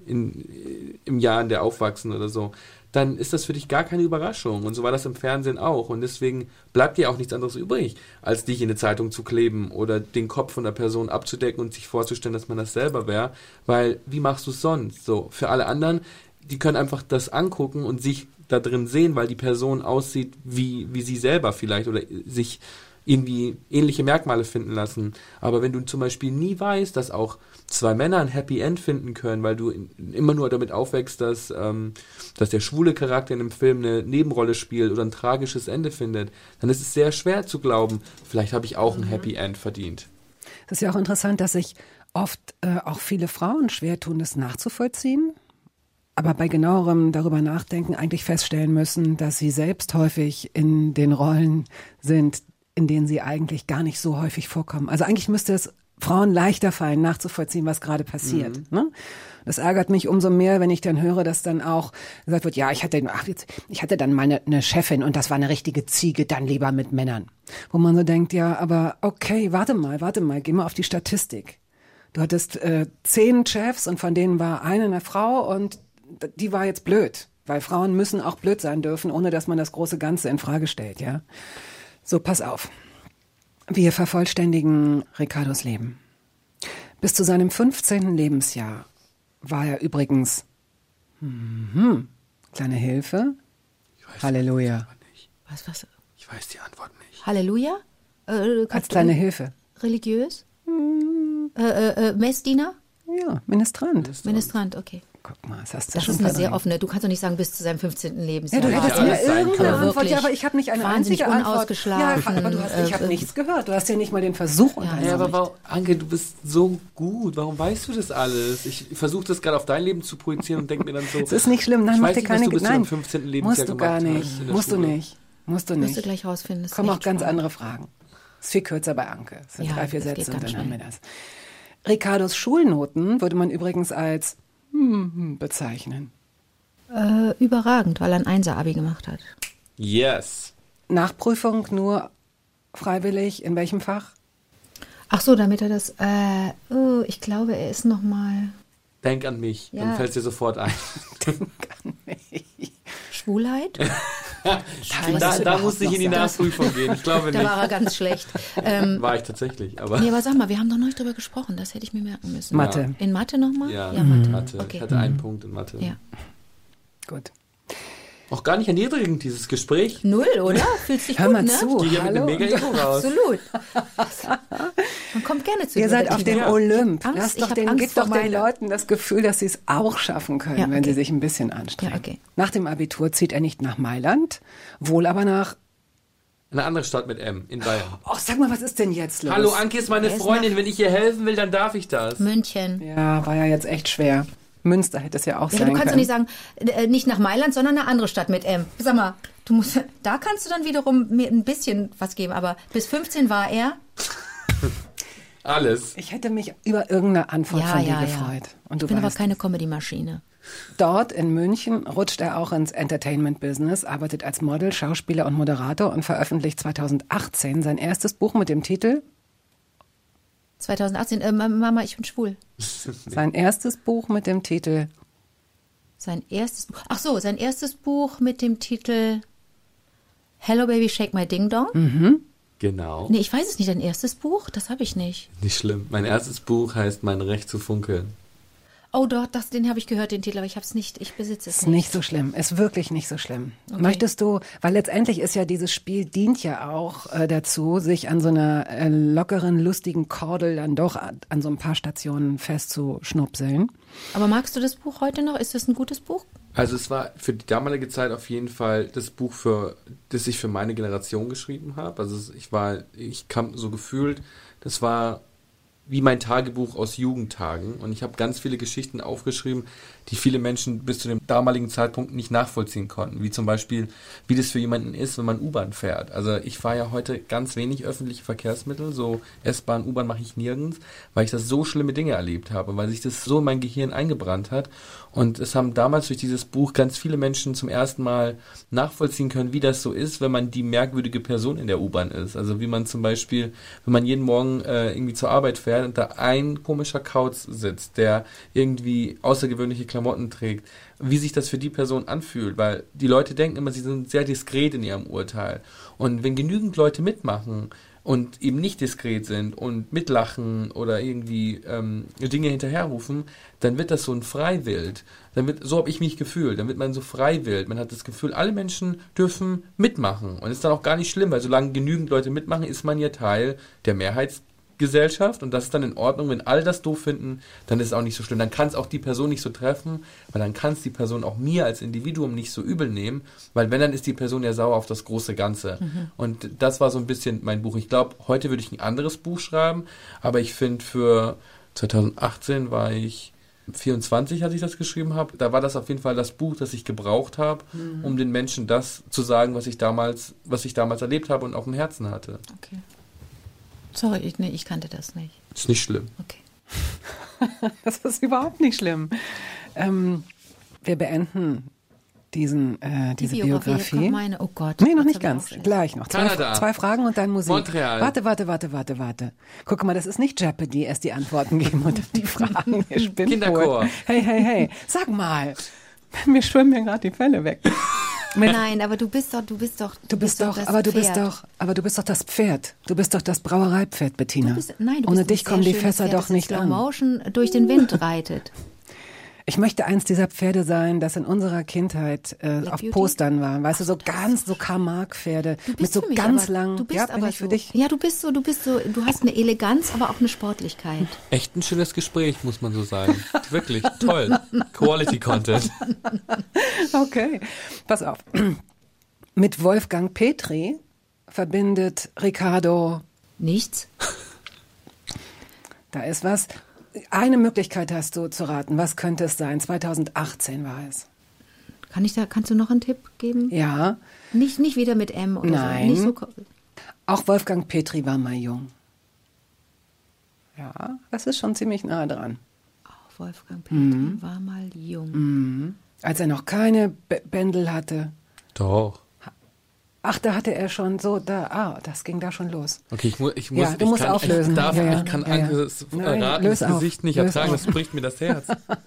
im Jahr, in der aufwachsen oder so, dann ist das für dich gar keine Überraschung. Und so war das im Fernsehen auch. Und deswegen bleibt dir auch nichts anderes übrig, als dich in eine Zeitung zu kleben oder den Kopf von der Person abzudecken und sich vorzustellen, dass man das selber wäre. Weil, wie machst du es sonst? So, für alle anderen, die können einfach das angucken und sich da drin sehen, weil die Person aussieht wie sie selber vielleicht oder sich irgendwie ähnliche Merkmale finden lassen. Aber wenn du zum Beispiel nie weißt, dass auch zwei Männer ein Happy End finden können, weil du immer nur damit aufwächst, dass der schwule Charakter in einem Film eine Nebenrolle spielt oder ein tragisches Ende findet, dann ist es sehr schwer zu glauben, vielleicht habe ich auch ein Happy End verdient. Es ist ja auch interessant, dass sich oft auch viele Frauen schwer tun, das nachzuvollziehen, aber bei genauerem darüber nachdenken eigentlich feststellen müssen, dass sie selbst häufig in den Rollen sind, in denen sie eigentlich gar nicht so häufig vorkommen. Also eigentlich müsste es Frauen leichter fallen, nachzuvollziehen, was gerade passiert. Ne? Das ärgert mich umso mehr, wenn ich dann höre, dass dann auch gesagt wird, ja, ich hatte dann mal eine Chefin und das war eine richtige Ziege, dann lieber mit Männern. Wo man so denkt, ja, aber okay, warte mal, geh mal auf die Statistik. Du hattest 10 Chefs und von denen war eine Frau und die war jetzt blöd, weil Frauen müssen auch blöd sein dürfen, ohne dass man das große Ganze in Frage stellt, ja. So, pass auf. Wir vervollständigen Riccardos Leben. Bis zu seinem 15. Lebensjahr war er übrigens, kleine Hilfe, Halleluja. Was? Ich weiß die Antwort nicht. Halleluja? Als kleine Hilfe. Religiös? Messdiener? Ja, Ministrant. Ministrant, okay. Guck mal, das hast du Das schon ist eine sehr verdrängt. offene. Du kannst doch nicht sagen, bis zu seinem 15. Ja, Lebensjahr. du hättest Ja, mir alles sein irgendeine können. Antwort. Wirklich Ja, aber ich habe nicht eine wahnsinnig einzige Antwort. unausgeschlafen. Ja, aber ich habe nichts gehört. Du hast ja nicht mal den Versuch unternommen. Ja, aber Anke, du bist so gut. Warum weißt du das alles? Ich versuche das gerade auf dein Leben zu projizieren und denke mir dann so... Es ist nicht schlimm. Nein, ich mach weiß dir nicht, keine was du bis zu deinem Nein, 15. Lebensjahr musst du gar gemacht nicht. hast in der Musst du Schule. nicht. Musst du Wirst nicht. du gleich rausfinden. Das ist Kommen auch echt ganz spannend. andere Fragen. Ist viel kürzer bei Anke. Es sind Ja, 3, 4 das geht Sätze und ganz dann haben wir schnell. das. Ricardos Schulnoten würde man übrigens als bezeichnen. Überragend, weil er ein Einser-Abi gemacht hat. Yes. Nachprüfung nur freiwillig, in welchem Fach? Ach so, damit er das... ich glaube, er ist noch mal Denk an mich, dann Ja. fällt es dir sofort ein. Schwulheit. Da musste ich in die Nachprüfung gehen. Ich glaube Da nicht. war er ganz schlecht. War ich tatsächlich, aber... Nee, aber sag mal, wir haben doch noch nicht drüber gesprochen. Das hätte ich mir merken müssen. Mathe. In Mathe nochmal? Ja, Mathe. Mathe. Okay. Ich hatte einen Punkt in Mathe. Ja. Gut. Auch gar nicht erniedrigend, dieses Gespräch. Null, oder? Fühlst dich Hör gut, mal ne? zu. Ich gehe ja mit einem Hallo? mega Ego raus. Absolut. Man kommt gerne zu Ihr dir, seid auf dem Bettina. Olymp. Angst, Lass ich doch hab den, Angst gib vor doch den meiner- Leuten das Gefühl, dass sie es auch schaffen können, Ja, wenn okay. sie sich ein bisschen anstrengen. Ja, okay. Nach dem Abitur zieht er nicht nach Mailand, wohl aber nach... Eine andere Stadt mit M, in Bayern. Ach, sag mal, was ist denn jetzt los? Hallo, Anke ist meine Er ist Freundin. Wenn ich ihr helfen will, dann darf ich das. München. Ja, war ja jetzt echt schwer. Münster hätte es ja auch Ja, sein du kannst doch können. nicht sagen, nicht nach Mailand, sondern eine andere Stadt mit M. Sag mal, da kannst du dann wiederum mir ein bisschen was geben. Aber bis 15 war er. Alles. Ich hätte mich über irgendeine Antwort von dir Ja. gefreut. Und du Ich bin aber weißt keine es. Comedy-Maschine. Dort in München rutscht er auch ins Entertainment-Business, arbeitet als Model, Schauspieler und Moderator und veröffentlicht 2018 sein erstes Buch mit dem Titel 2018, Mama, ich bin schwul. Sein erstes Buch mit dem Titel Sein erstes Buch. Ach so, sein erstes Buch mit dem Titel Hello Baby Shake My Ding Dong. Genau. Nee, ich weiß es nicht. Dein erstes Buch? Das habe ich nicht. Nicht schlimm. Mein erstes Buch heißt Mein Recht zu funkeln. Oh, doch, den habe ich gehört, den Titel, aber ich habe es nicht. Ich besitze es Ist nicht. nicht so schlimm, ist wirklich nicht so schlimm. Okay. Möchtest du, weil letztendlich ist ja dieses Spiel, dient ja auch dazu, sich an so einer lockeren, lustigen Kordel dann doch an so ein paar Stationen festzuschnupseln. Aber magst du das Buch heute noch? Ist das ein gutes Buch? Also es war für die damalige Zeit auf jeden Fall das Buch, das ich für meine Generation geschrieben habe. Also ich kam so gefühlt, das war wie mein Tagebuch aus Jugendtagen. Und ich habe ganz viele Geschichten aufgeschrieben, die viele Menschen bis zu dem damaligen Zeitpunkt nicht nachvollziehen konnten. Wie zum Beispiel, wie das für jemanden ist, wenn man U-Bahn fährt. Also ich fahre ja heute ganz wenig öffentliche Verkehrsmittel, so S-Bahn, U-Bahn mache ich nirgends, weil ich das so schlimme Dinge erlebt habe, weil sich das so in mein Gehirn eingebrannt hat. Und es haben damals durch dieses Buch ganz viele Menschen zum ersten Mal nachvollziehen können, wie das so ist, wenn man die merkwürdige Person in der U-Bahn ist. Also wie man zum Beispiel, wenn man jeden Morgen irgendwie zur Arbeit fährt und da ein komischer Kauz sitzt, der irgendwie außergewöhnliche Klamotten trägt, wie sich das für die Person anfühlt, weil die Leute denken immer, sie sind sehr diskret in ihrem Urteil. Und wenn genügend Leute mitmachen und eben nicht diskret sind und mitlachen oder irgendwie Dinge hinterherrufen, dann wird das so ein Freiwild. So habe ich mich gefühlt. Dann wird man so freiwild. Man hat das Gefühl, alle Menschen dürfen mitmachen. Und ist dann auch gar nicht schlimm, weil solange genügend Leute mitmachen, ist man ja Teil der Mehrheitsgesellschaft. Und das ist dann in Ordnung. Wenn alle das doof finden, dann ist es auch nicht so schlimm. Dann kann es auch die Person nicht so treffen, weil dann kann es die Person auch mir als Individuum nicht so übel nehmen, weil wenn, dann ist die Person ja sauer auf das große Ganze. Und das war so ein bisschen mein Buch. Ich glaube, heute würde ich ein anderes Buch schreiben, aber ich finde, für 2018 war ich 24, als ich das geschrieben habe. Da war das auf jeden Fall das Buch, das ich gebraucht habe, um den Menschen das zu sagen, was ich damals erlebt habe und auf dem Herzen hatte. Okay. Sorry, ich kannte das nicht. Ist nicht schlimm. Okay. Das ist überhaupt nicht schlimm. Wir beenden diese Biografie. Kommt meine, oh Gott. Nee, noch Jetzt nicht hab ich ganz. auch Schiss. Gleich noch. Kanada. Zwei Fragen und dann Musik. Montreal. Warte. Guck mal, das ist nicht Jeopardy, erst die Antworten geben und dann die Fragen. Ihr spinnt Kinderchor. wohl. Hey. Sag mal. Mir schwimmen mir gerade die Fälle weg. Nein, aber du bist doch das Du bist doch das Pferd. Du bist doch das Brauereipferd, Bettina. Du bist Ohne ein dich sehr kommen die schönes Fässer Pferd, doch das in nicht Slow an. Motion durch den Wind reitet. Ich möchte eins dieser Pferde sein, das in unserer Kindheit auf Beauty? Postern war. Weißt du, so ganz so Karl-Marx-Pferde mit so für mich ganz aber, langen. Du bist Ja, bin aber ich für so. dich. Ja, du bist so, du hast eine Eleganz, aber auch eine Sportlichkeit. Echt ein schönes Gespräch, muss man so sagen. Wirklich, toll. Quality Content. Okay, pass auf. Mit Wolfgang Petri verbindet Ricardo, Nichts? da ist was. Eine Möglichkeit hast du zu raten. Was könnte es sein? 2018 war es. Kannst du noch einen Tipp geben? Ja, Nicht wieder mit M oder Nein. so. Nicht so. auch Wolfgang Petri war mal jung. Ja, das ist schon ziemlich nah dran. Auch Wolfgang Petri war mal jung. Als er noch keine Bändel hatte. Doch. Ach, da hatte er schon so, das ging da schon los. Okay, ich muss, Ja, du musst auflösen. Ich kann Ankes Nein, verratenes löse auf. Gesicht nicht Löse ertragen, auf. das bricht mir das Herz.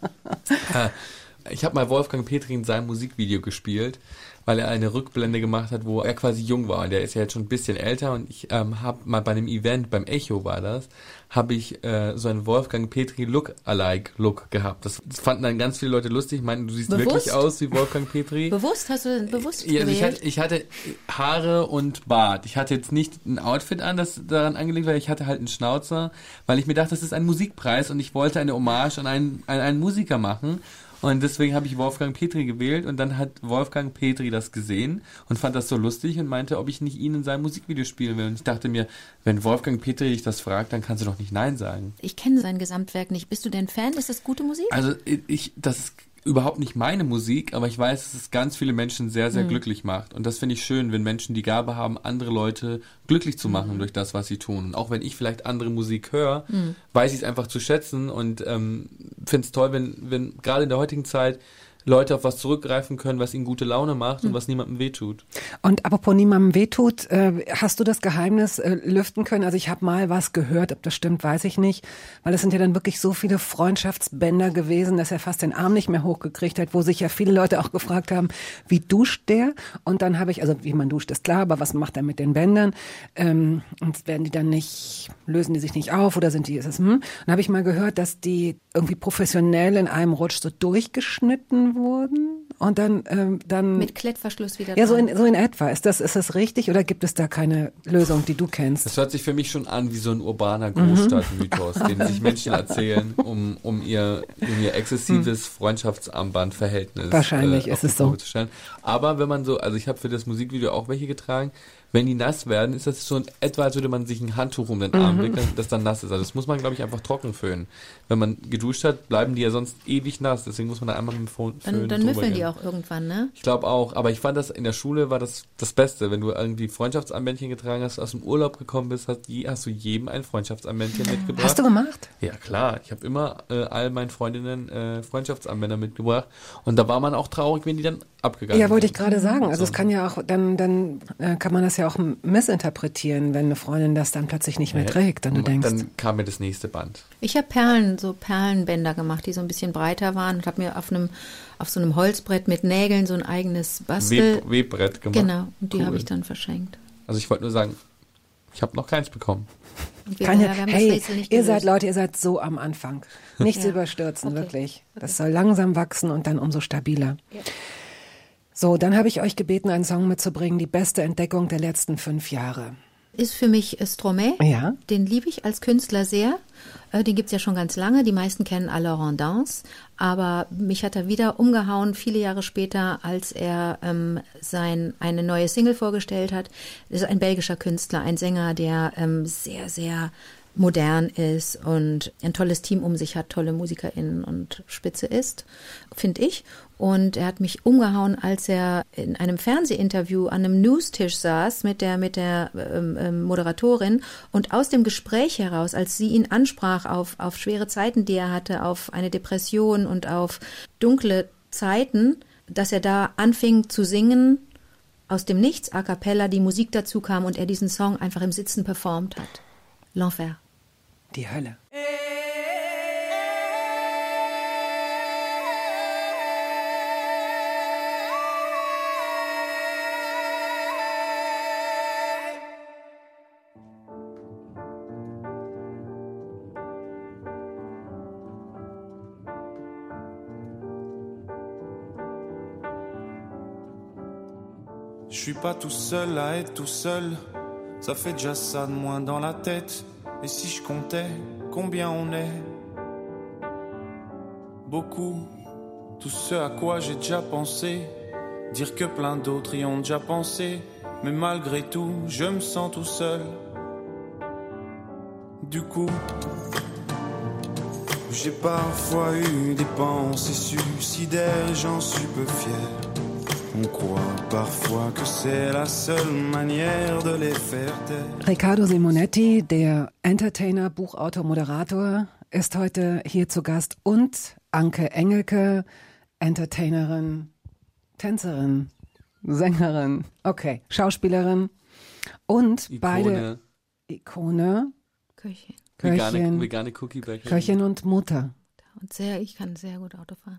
Ich habe mal Wolfgang Petri in seinem Musikvideo gespielt, weil er eine Rückblende gemacht hat, wo er quasi jung war. Der ist ja jetzt schon ein bisschen älter und ich habe mal bei einem Event, beim Echo war das, habe ich so einen Wolfgang Petri Look-alike-Look gehabt. Das fanden dann ganz viele Leute lustig, meinten, du siehst Bewusst? wirklich aus wie Wolfgang Petri. Bewusst? Hast du bewusst Ja, also gewählt? ich hatte Haare und Bart. Ich hatte jetzt nicht ein Outfit an, das daran angelegt war. Ich hatte halt einen Schnauzer, weil ich mir dachte, das ist ein Musikpreis und ich wollte eine Hommage an einen Musiker machen. Und deswegen habe ich Wolfgang Petri gewählt und dann hat Wolfgang Petri das gesehen und fand das so lustig und meinte, ob ich nicht ihn in seinem Musikvideo spielen will. Und ich dachte mir, wenn Wolfgang Petri dich das fragt, dann kannst du doch nicht Nein sagen. Ich kenne sein Gesamtwerk nicht. Bist du denn Fan? Ist das gute Musik? Also das ist überhaupt nicht meine Musik, aber ich weiß, dass es ganz viele Menschen sehr, sehr glücklich macht. Und das finde ich schön, wenn Menschen die Gabe haben, andere Leute glücklich zu machen durch das, was sie tun. Und auch wenn ich vielleicht andere Musik höre, weiß ich es einfach zu schätzen und finde es toll, wenn gerade in der heutigen Zeit Leute auf was zurückgreifen können, was ihnen gute Laune macht und was niemandem wehtut. Und apropos niemandem wehtut, hast du das Geheimnis lüften können? Also ich habe mal was gehört, ob das stimmt, weiß ich nicht, weil es sind ja dann wirklich so viele Freundschaftsbänder gewesen, dass er fast den Arm nicht mehr hochgekriegt hat, wo sich ja viele Leute auch gefragt haben, wie duscht der? Und dann habe ich, also wie man duscht ist klar, aber was macht er mit den Bändern? Und werden die dann nicht, lösen die sich nicht auf oder sind die, Dann habe ich mal gehört, dass die irgendwie professionell in einem Rutsch so durchgeschnitten wurden und dann Mit Klettverschluss wieder ja, so dran. in etwa. Ist das richtig oder gibt es da keine Lösung, die du kennst? Das hört sich für mich schon an wie so ein urbaner Großstadtmythos, den sich Menschen erzählen, um ihr exzessives Freundschaftsarmbandverhältnis Wahrscheinlich auf ist es die so. Probe zu stellen. Aber wenn man so, also ich habe für das Musikvideo auch welche getragen, wenn die nass werden, ist das so in etwa, als würde man sich ein Handtuch um den Arm wickeln, das dann nass ist. Also das muss man, glaube ich, einfach trocken föhnen. Wenn man geduscht hat, bleiben die ja sonst ewig nass. Deswegen muss man da einmal mit dem Föhn Dann drüber müffeln gehen. die auch irgendwann, ne? Ich glaube auch, aber ich fand das in der Schule war das Beste, wenn du irgendwie Freundschaftsarmbändchen getragen hast, aus dem Urlaub gekommen bist, hast du jedem ein Freundschaftsarmbändchen mitgebracht. Hast du gemacht? Ja klar, ich habe immer all meinen Freundinnen Freundschaftsarmbänder mitgebracht und da war man auch traurig, wenn die dann abgegangen Ja, wollte ich sind. gerade sagen. Also es kann ja auch, dann kann man das ja auch missinterpretieren, wenn eine Freundin das dann plötzlich nicht mehr trägt und du denkst. Dann kam mir das nächste Band. Ich habe so Perlenbänder gemacht, die so ein bisschen breiter waren und habe mir auf so einem Holzbrett mit Nägeln so ein eigenes Webbrett gemacht. Genau, und die Cool. habe ich dann verschenkt. Also ich wollte nur sagen, ich habe noch keins bekommen. Und wir Keine, haben das hey, Rätsel nicht ihr gelöst. seid so am Anfang. Nichts Ja. überstürzen, Okay. wirklich. Das soll langsam wachsen und dann umso stabiler. Ja. So, dann habe ich euch gebeten, einen Song mitzubringen, die beste Entdeckung der letzten 5 Jahre. Ist für mich Stromae. Ja. Den liebe ich als Künstler sehr. Den gibt's ja schon ganz lange. Die meisten kennen Alors Danse. Aber mich hat er wieder umgehauen, viele Jahre später, als er eine neue Single vorgestellt hat. Das ist ein belgischer Künstler, ein Sänger, der sehr, sehr modern ist und ein tolles Team um sich hat, tolle MusikerInnen und spitze ist, finde ich. Und er hat mich umgehauen, als er in einem Fernsehinterview an einem Newstisch saß mit der Moderatorin und aus dem Gespräch heraus, als sie ihn ansprach auf schwere Zeiten, die er hatte, auf eine Depression und auf dunkle Zeiten, dass er da anfing zu singen, aus dem Nichts, a cappella, die Musik dazu kam und er diesen Song einfach im Sitzen performt hat. L'Enfer. Die Hölle. Je suis pas tout seul à être tout seul. Ça fait déjà ça de moins dans la tête. Et si je comptais combien on est? Beaucoup. Tout ce à quoi j'ai déjà pensé. Dire que plein d'autres y ont déjà pensé. Mais malgré tout, je me sens tout seul. Du coup, j'ai parfois eu des pensées suicidaires, j'en suis peu fier. On croit parfois que c'est la seule manière de les faire taire. Riccardo Simonetti, der Entertainer, Buchautor, Moderator, ist heute hier zu Gast. Und Anke Engelke, Entertainerin, Tänzerin, Sängerin, okay, Schauspielerin und Ikone. beide Ikone, Köchin. Vegane Cookie-Bäcker. Köchin und Mutter. Und ich kann sehr gut Auto fahren.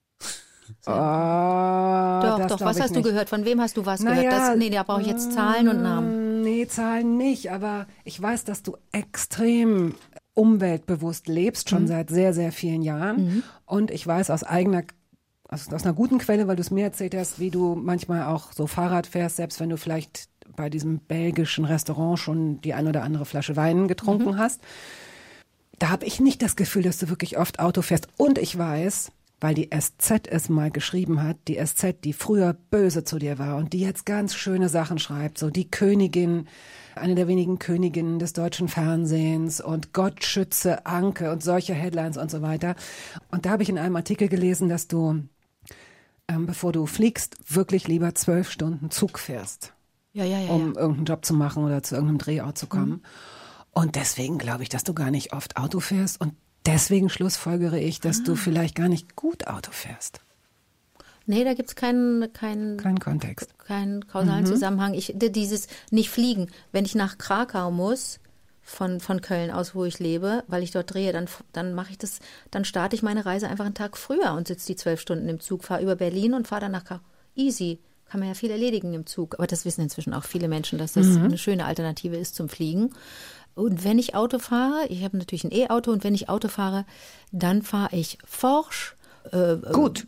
Doch, was hast du gehört? Von wem hast du was gehört? Da brauche ich jetzt Zahlen und Namen. Nee, Zahlen nicht, aber ich weiß, dass du extrem umweltbewusst lebst, schon seit sehr, sehr vielen Jahren. Und ich weiß aus einer guten Quelle, weil du es mir erzählt hast, wie du manchmal auch so Fahrrad fährst, selbst wenn du vielleicht bei diesem belgischen Restaurant schon die ein oder andere Flasche Wein getrunken hast. Da habe ich nicht das Gefühl, dass du wirklich oft Auto fährst. Und ich weiß, weil die SZ es mal geschrieben hat, die SZ, die früher böse zu dir war und die jetzt ganz schöne Sachen schreibt, so die Königin, eine der wenigen Königinnen des deutschen Fernsehens und Gott schütze Anke und solche Headlines und so weiter. Und da habe ich in einem Artikel gelesen, dass du, bevor du fliegst, wirklich lieber 12 Stunden Zug fährst. Ja. Um irgendeinen Job zu machen oder zu irgendeinem Drehort zu kommen. Und deswegen glaube ich, dass du gar nicht oft Auto fährst und deswegen schlussfolgere ich, dass du vielleicht gar nicht gut Auto fährst. Nee, da gibt es keinen Kontext. Keinen kausalen Zusammenhang. Dieses nicht fliegen. Wenn ich nach Krakau muss, von Köln aus, wo ich lebe, weil ich dort drehe, dann mache ich das, dann starte ich meine Reise einfach einen Tag früher und sitze die 12 Stunden im Zug, fahre über Berlin und fahre dann nach Krakau. Easy. Kann man ja viel erledigen im Zug. Aber das wissen inzwischen auch viele Menschen, dass das eine schöne Alternative ist zum Fliegen. Und wenn ich Auto fahre, ich habe natürlich ein E-Auto, und wenn ich Auto fahre, dann fahre ich forsch. Gut.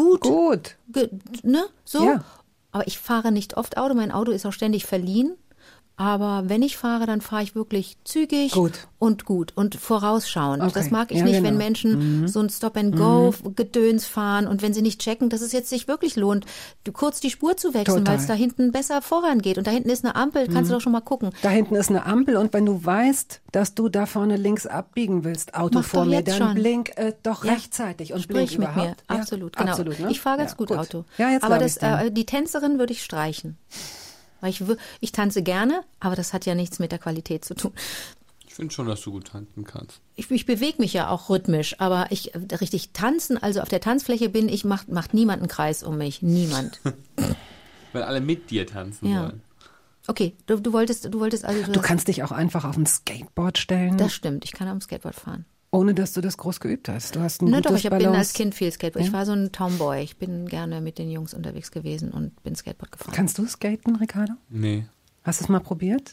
Ne? So. Ja. Aber ich fahre nicht oft Auto. Mein Auto ist auch ständig verliehen. Aber wenn ich fahre, dann fahre ich wirklich zügig und gut und vorausschauend. Okay. Das mag ich nicht, wenn Menschen so ein Stop-and-Go-Gedöns fahren und wenn sie nicht checken, dass es jetzt sich wirklich lohnt, kurz die Spur zu wechseln, weil es da hinten besser vorangeht. Und da hinten ist eine Ampel, kannst du doch schon mal gucken. Da hinten ist eine Ampel und wenn du weißt, dass du da vorne links abbiegen willst, Auto vor mir, dann blink doch rechtzeitig und sprich blink mit überhaupt. mir. Absolut, genau. Absolut, ne? Ich fahre ganz gut Auto. Ja, jetzt aber die Tänzerin würde ich streichen. Weil ich tanze gerne, aber das hat ja nichts mit der Qualität zu tun. Ich finde schon, dass du gut tanzen kannst. Ich bewege mich ja auch rhythmisch, aber richtig tanzen, also auf der Tanzfläche macht niemand einen Kreis um mich. Niemand. Weil alle mit dir tanzen wollen. Okay, du wolltest also... Du kannst dich auch einfach auf ein Skateboard stellen. Das stimmt, ich kann auf dem Skateboard fahren. Ohne, dass du das groß geübt hast. Du hast ein gutes ich bin als Kind viel Skateboard. Ja? Ich war so ein Tomboy. Ich bin gerne mit den Jungs unterwegs gewesen und bin Skateboard gefahren. Kannst du skaten, Riccardo? Nee. Hast du es mal probiert?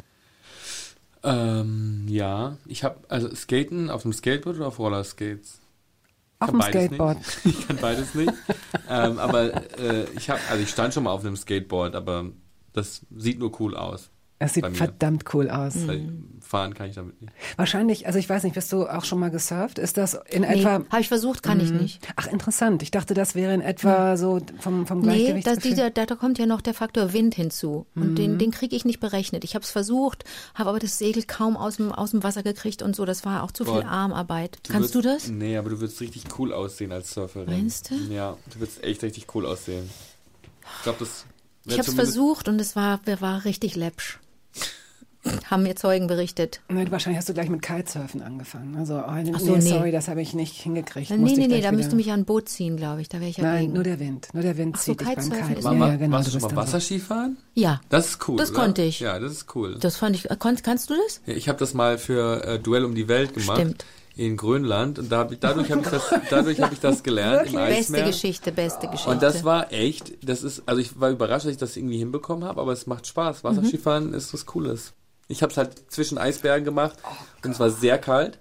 Ja. Ich habe, Skaten auf dem Skateboard oder auf Rollerskates? Auf dem Skateboard. Ich kann beides nicht. Aber ich stand schon mal auf einem Skateboard, aber das sieht nur cool aus. Es sieht verdammt cool aus. Fahren kann ich damit nicht. Wahrscheinlich, also ich weiß nicht, bist du auch schon mal gesurft? Ist das in etwa... habe ich versucht, kann ich nicht. Ach, interessant. Ich dachte, das wäre in etwa so vom Gleichgewichtsgefühl. Da kommt ja noch der Faktor Wind hinzu. Und den kriege ich nicht berechnet. Ich habe es versucht, habe aber das Segel kaum aus dem Wasser gekriegt und so. Das war auch zu viel Armarbeit. Kannst du das? Nee, aber du würdest richtig cool aussehen als Surferin. Meinst du? Ja, du würdest echt richtig cool aussehen. Ich glaube, ich habe es versucht und es war richtig läppsch. Haben mir Zeugen berichtet. Nein, wahrscheinlich hast du gleich mit Kitesurfen angefangen. Also, sorry, das habe ich nicht hingekriegt. Nee, da müsste mich ja ein Boot ziehen, glaube ich. Da wäre ich ja Nein, nur der Wind. Nur der Wind zieht dich beim Kiten. Warst du schon mal Wasserskifahren? Ja. Das ist cool, Das oder? konnte ich. Ja, das ist cool. Das fand ich. Kannst du das? Ja, ich habe das mal für Duell um die Welt gemacht. Stimmt. In Grönland und dadurch habe ich das gelernt im Eismeer. Beste Geschichte. Und das war echt, ich war überrascht, dass ich das irgendwie hinbekommen habe, aber es macht Spaß. Wasserskifahren ist was Cooles. Ich habe es halt zwischen Eisbergen gemacht und es war sehr kalt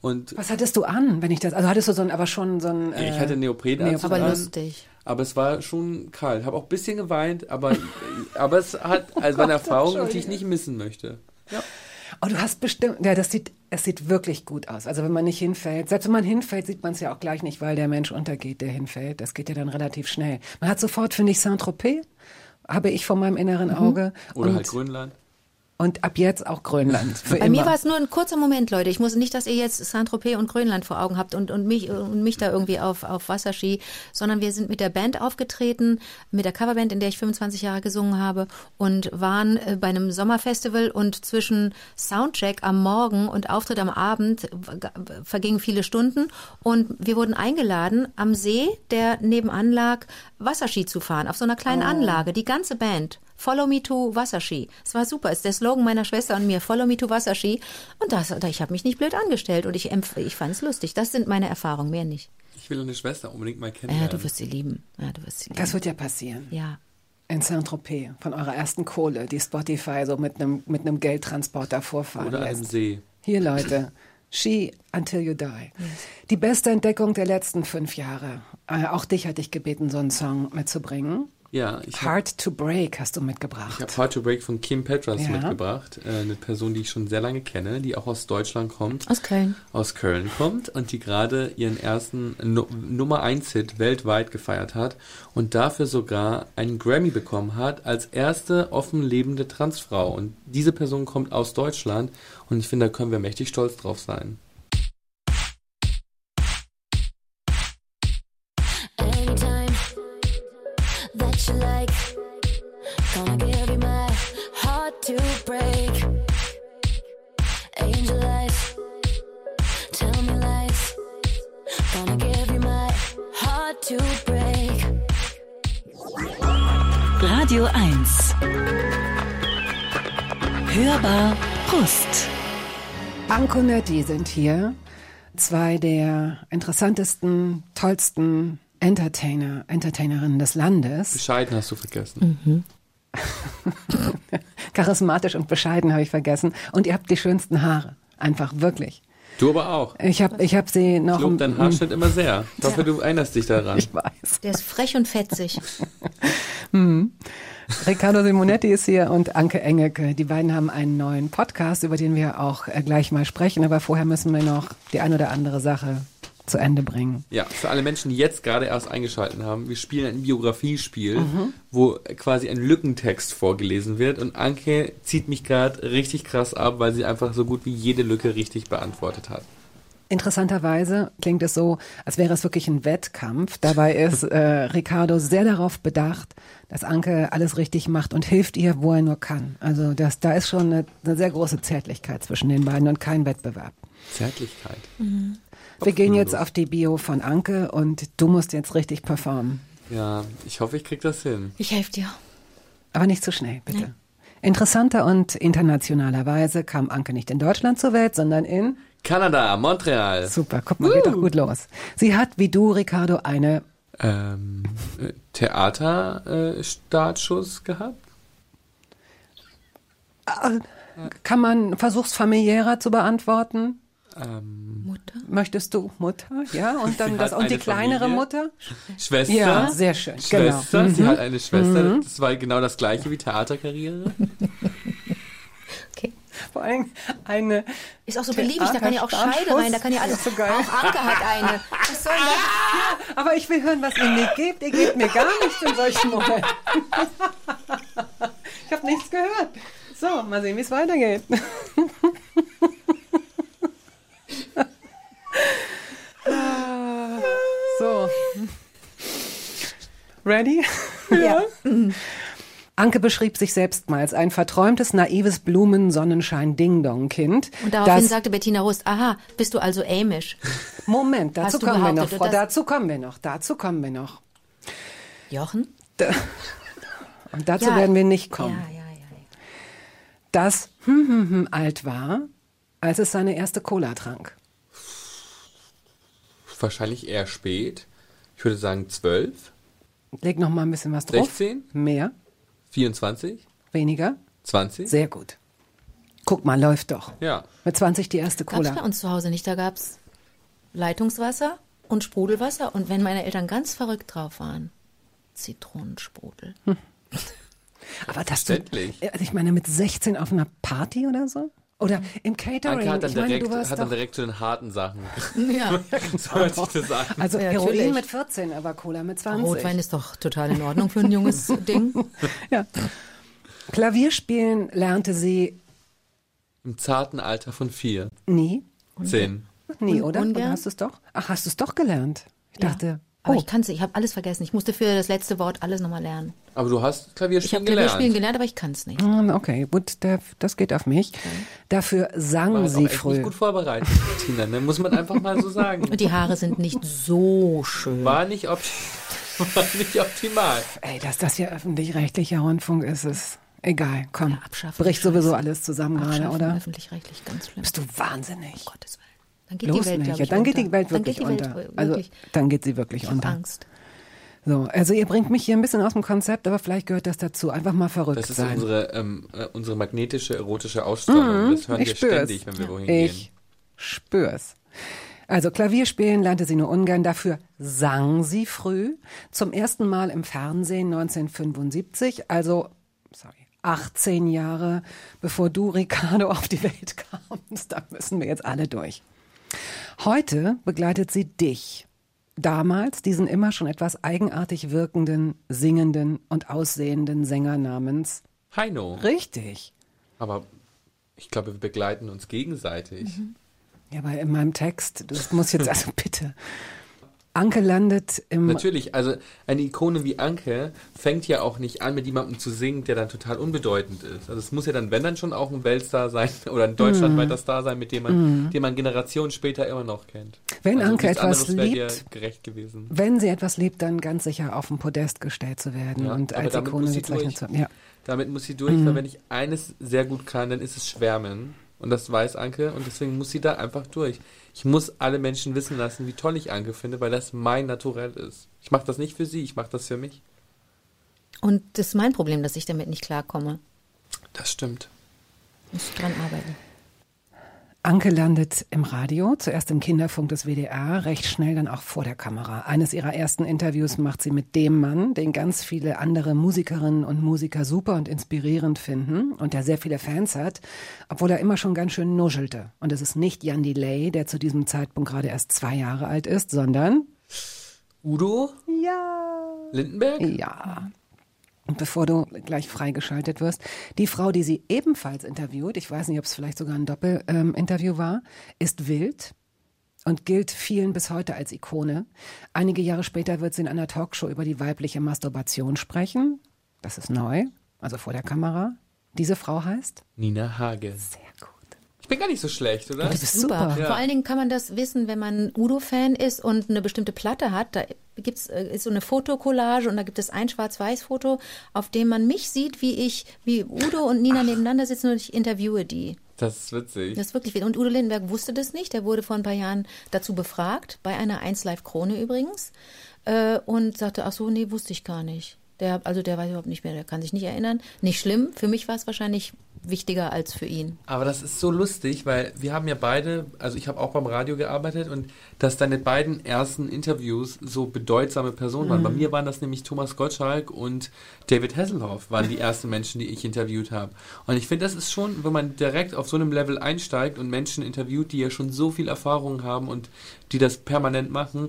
Und Was hattest du an, wenn ich das, also hattest du aber schon so ein... ich hatte Neoprenanzug Aber an, lustig. aber es war schon kalt. Habe auch ein bisschen geweint, aber es hat, also war eine Erfahrung, die ich nicht missen möchte. Ja. Oh, du hast bestimmt, ja, es sieht wirklich gut aus. Also wenn man nicht hinfällt, selbst wenn man hinfällt, sieht man es ja auch gleich nicht, weil der Mensch untergeht, der hinfällt. Das geht ja dann relativ schnell. Man hat sofort, finde ich, Saint-Tropez, habe ich vor meinem inneren Auge. Oder halt Grönland. Und ab jetzt auch Grönland. Für Bei immer. mir war es nur ein kurzer Moment, Leute. Ich muss nicht, dass ihr jetzt Saint-Tropez und Grönland vor Augen habt und mich da irgendwie auf Wasserski, sondern wir sind mit der Band aufgetreten, mit der Coverband, in der ich 25 Jahre gesungen habe und waren bei einem Sommerfestival und zwischen Soundcheck am Morgen und Auftritt am Abend vergingen viele Stunden und wir wurden eingeladen, am See, der nebenan lag, Wasserski zu fahren, auf so einer kleinen Anlage, die ganze Band. Follow me to Wasserski. Es war super. Es ist der Slogan meiner Schwester und mir. Follow me to Wasserski. Und ich habe mich nicht blöd angestellt und ich fand es lustig. Das sind meine Erfahrungen, mehr nicht. Ich will eine Schwester unbedingt mal kennenlernen. Ja, du wirst sie lieben. Das wird ja passieren. Ja. In Saint-Tropez, von eurer ersten Kohle, die Spotify so mit einem Geldtransporter vorfahren Oder lässt. einem See. Hier, Leute. She Until You Die. Yes. Die beste Entdeckung der letzten 5 Jahre. Auch dich hatte ich gebeten, so einen Song mitzubringen. Ja, Hard to Break hast du mitgebracht. Ich habe Hard to Break von Kim Petras mitgebracht. Eine Person, die ich schon sehr lange kenne, die auch aus Deutschland kommt. Aus Köln. Aus Köln kommt und die gerade ihren ersten Nummer-1-Hit weltweit gefeiert hat und dafür sogar einen Grammy bekommen hat als erste offen lebende Transfrau. Und diese Person kommt aus Deutschland und ich finde, da können wir mächtig stolz drauf sein. Gonna give you my heart to break. Angel eyes, tell me lies. Gonna give you my heart to break. Radio 1. Hörbar Brust. Anke und Netti sind hier. 2 der interessantesten, tollsten Entertainerinnen des Landes. Bescheiden hast du vergessen. Charismatisch und bescheiden habe ich vergessen. Und ihr habt die schönsten Haare. Einfach, wirklich. Du aber auch. Ich hab sie noch... Ich lobe deinen Haarschnitt immer sehr. Ich hoffe, du erinnerst dich daran. Ich weiß. Der ist frech und fetzig. Riccardo Simonetti ist hier und Anke Engelke. Die beiden haben einen neuen Podcast, über den wir auch gleich mal sprechen. Aber vorher müssen wir noch die ein oder andere Sache zu Ende bringen. Ja, für alle Menschen, die jetzt gerade erst eingeschaltet haben, wir spielen ein Biografiespiel, wo quasi ein Lückentext vorgelesen wird und Anke zieht mich gerade richtig krass ab, weil sie einfach so gut wie jede Lücke richtig beantwortet hat. Interessanterweise klingt es so, als wäre es wirklich ein Wettkampf. Dabei ist Riccardo sehr darauf bedacht, dass Anke alles richtig macht und hilft ihr, wo er nur kann. Also da ist schon eine sehr große Zärtlichkeit zwischen den beiden und kein Wettbewerb. Zärtlichkeit. Wir gehen jetzt auf die Bio von Anke und du musst jetzt richtig performen. Ja, ich hoffe, ich krieg das hin. Ich helfe dir. Aber nicht zu schnell, bitte. Nein. Interessanter und internationalerweise kam Anke nicht in Deutschland zur Welt, sondern in... Kanada, Montreal. Super, guck mal, geht doch gut los. Sie hat, wie du, Riccardo, eine... Theaterstartschuss gehabt? Kann man, versuch's familiärer zu beantworten? Mutter? Möchtest du Mutter? Ja, und dann und die kleinere Familie. Mutter? Schwester? Ja, sehr schön. Schwester, genau. sie hat eine Schwester. Das war genau das gleiche wie Theaterkarriere. Okay. Vor allem eine... Ist auch so beliebig, da kann ja auch Scheide rein, da kann ja alles. So geil. Auch Anke hat eine. Was soll das? Ja, aber ich will hören, was ihr mir gebt. Ihr gebt mir gar nichts in solchen Momenten. Ich habe nichts gehört. So, mal sehen, wie es weitergeht. So. Ready? Ja. Anke beschrieb sich selbst mal als ein verträumtes, naives Blumen-Sonnenschein-Ding-Dong-Kind. Und daraufhin sagte Bettina Rust, aha, bist du also amish? Moment, dazu Hast du kommen wir noch. behauptet, dass- Dazu kommen wir noch. Jochen? Und dazu Ja. werden wir nicht kommen. Ja. Das alt war, als es seine erste Cola trank. Wahrscheinlich eher spät. Ich würde sagen 12, Leg noch mal ein bisschen was drauf. 16, Mehr, 24, weniger, 20. sehr gut. Guck mal, läuft doch. Ja. Mit 20 die erste Gab es Cola. bei uns zu Hause nicht. Da gab es Leitungswasser und Sprudelwasser. Und wenn meine Eltern ganz verrückt drauf waren, Zitronensprudel. Aber das du, Verständlich. ich meine, mit 16 auf einer Party oder so? Oder im Catering? Anke hat dann, Ich meine, direkt, du warst hat dann doch, direkt zu den harten Sachen. Ja. So hört sich das an. also Ja, Heroin natürlich. mit 14, aber Cola mit 20. Rotwein ist doch total in Ordnung für ein junges Ding. Ja. Klavierspielen lernte sie Im zarten Alter von 4, nie. 10. Nie, Un- oder? ungern? Oder hast du es doch? Ach, hast du es doch gelernt? Ich dachte, Aber oh, ich habe alles vergessen. Ich musste für das letzte Wort alles nochmal lernen. Aber du hast Ich habe Klavierspielen Klavierspielen gelernt. gelernt, aber ich kann es nicht. okay, gut, das geht auf mich. Dafür sang War sie auch echt früh. nicht gut vorbereitet, Tina, ne? Muss man einfach mal so sagen. Und die Haare sind nicht so schön. War nicht optimal. Ey, dass das hier öffentlich-rechtlicher Rundfunk ist, ist egal. Komm, Ja, abschaffen, bricht Scheiße. sowieso alles zusammen gerade, Abschaffen, oder? öffentlich-rechtlich, ganz schlimm. Bist du wahnsinnig? Um Gottes Willen. Dann geht Los die Welt, nicht. glaub Ja, ich, dann geht unter. die Welt Dann wirklich geht die Welt unter. wirklich. Also, dann geht sie wirklich Ich habe unter. Angst. So, also ihr bringt mich hier ein bisschen aus dem Konzept, aber vielleicht gehört das dazu. Einfach mal verrückt Das ist sein. unsere magnetische, erotische Ausstrahlung. Das hören ich wir spür's. ständig, wenn wir wohin gehen. Ich spür's. Also Klavierspielen lernte sie nur ungern, dafür sang sie früh. Zum ersten Mal im Fernsehen 1975, also 18 Jahre bevor du, Ricardo, auf die Welt kamst. Da müssen wir jetzt alle durch. Heute begleitet sie dich. Damals diesen immer schon etwas eigenartig wirkenden, singenden und aussehenden Sänger namens Heino. Richtig. Aber ich glaube, wir begleiten uns gegenseitig. Ja, aber in meinem Text, das muss jetzt, also bitte. Anke landet im... Natürlich, also eine Ikone wie Anke fängt ja auch nicht an, mit jemandem zu singen, der dann total unbedeutend ist. Also es muss ja dann, wenn dann schon auch ein Weltstar sein oder ein deutschlandweiter Star sein, mit dem man, den man Generationen später immer noch kennt. Wenn also Anke nichts etwas anderes wäre dir liebt, gerecht gewesen. wenn sie etwas liebt, dann ganz sicher auf den Podest gestellt zu werden Ja, und aber als damit Ikone muss sie bezeichnet durch. zu werden. Ja. Damit muss sie durch, weil wenn ich eines sehr gut kann, dann ist es Schwärmen. Und das weiß Anke und deswegen muss sie da einfach durch. Ich muss alle Menschen wissen lassen, wie toll ich Anke finde, weil das mein Naturell ist. Ich mache das nicht für sie, ich mache das für mich. Und das ist mein Problem, dass ich damit nicht klarkomme. Das stimmt. Muss dran arbeiten. Anke landet im Radio, zuerst im Kinderfunk des WDR, recht schnell dann auch vor der Kamera. Eines ihrer ersten Interviews macht sie mit dem Mann, den ganz viele andere Musikerinnen und Musiker super und inspirierend finden und der sehr viele Fans hat, obwohl er immer schon ganz schön nuschelte. Und es ist nicht Jan Delay, der zu diesem Zeitpunkt gerade erst 2 Jahre alt ist, sondern... Udo? Ja. Lindenberg? Ja. Und bevor du gleich freigeschaltet wirst, die Frau, die sie ebenfalls interviewt, ich weiß nicht, ob es vielleicht sogar ein Doppelinterview war, ist wild und gilt vielen bis heute als Ikone. Einige Jahre später wird sie in einer Talkshow über die weibliche Masturbation sprechen. Das ist neu, also vor der Kamera. Diese Frau heißt? Nina Hage. Sehr gut. Ich bin gar nicht so schlecht, oder? Das ist Super. super. Ja. Vor allen Dingen kann man das wissen, wenn man Udo-Fan ist und eine bestimmte Platte hat. Da ist so eine Fotokollage und da gibt es ein Schwarz-Weiß-Foto, auf dem man mich sieht, wie Udo und Nina nebeneinander sitzen und ich interviewe die. Das ist witzig. Das ist wirklich witzig. Und Udo Lindenberg wusste das nicht. Der wurde vor ein paar Jahren dazu befragt, bei einer 1Live-Krone übrigens, und sagte, ach so, nee, wusste ich gar nicht. Der weiß überhaupt nicht mehr, der kann sich nicht erinnern. Nicht schlimm, für mich war es wahrscheinlich wichtiger als für ihn. Aber das ist so lustig, weil wir haben ja beide, also ich habe auch beim Radio gearbeitet und dass deine beiden ersten Interviews so bedeutsame Personen waren. Bei mir waren das nämlich Thomas Gottschalk und David Hasselhoff waren die ersten Menschen, die ich interviewt habe. Und ich finde, das ist schon, wenn man direkt auf so einem Level einsteigt und Menschen interviewt, die ja schon so viel Erfahrung haben und die das permanent machen,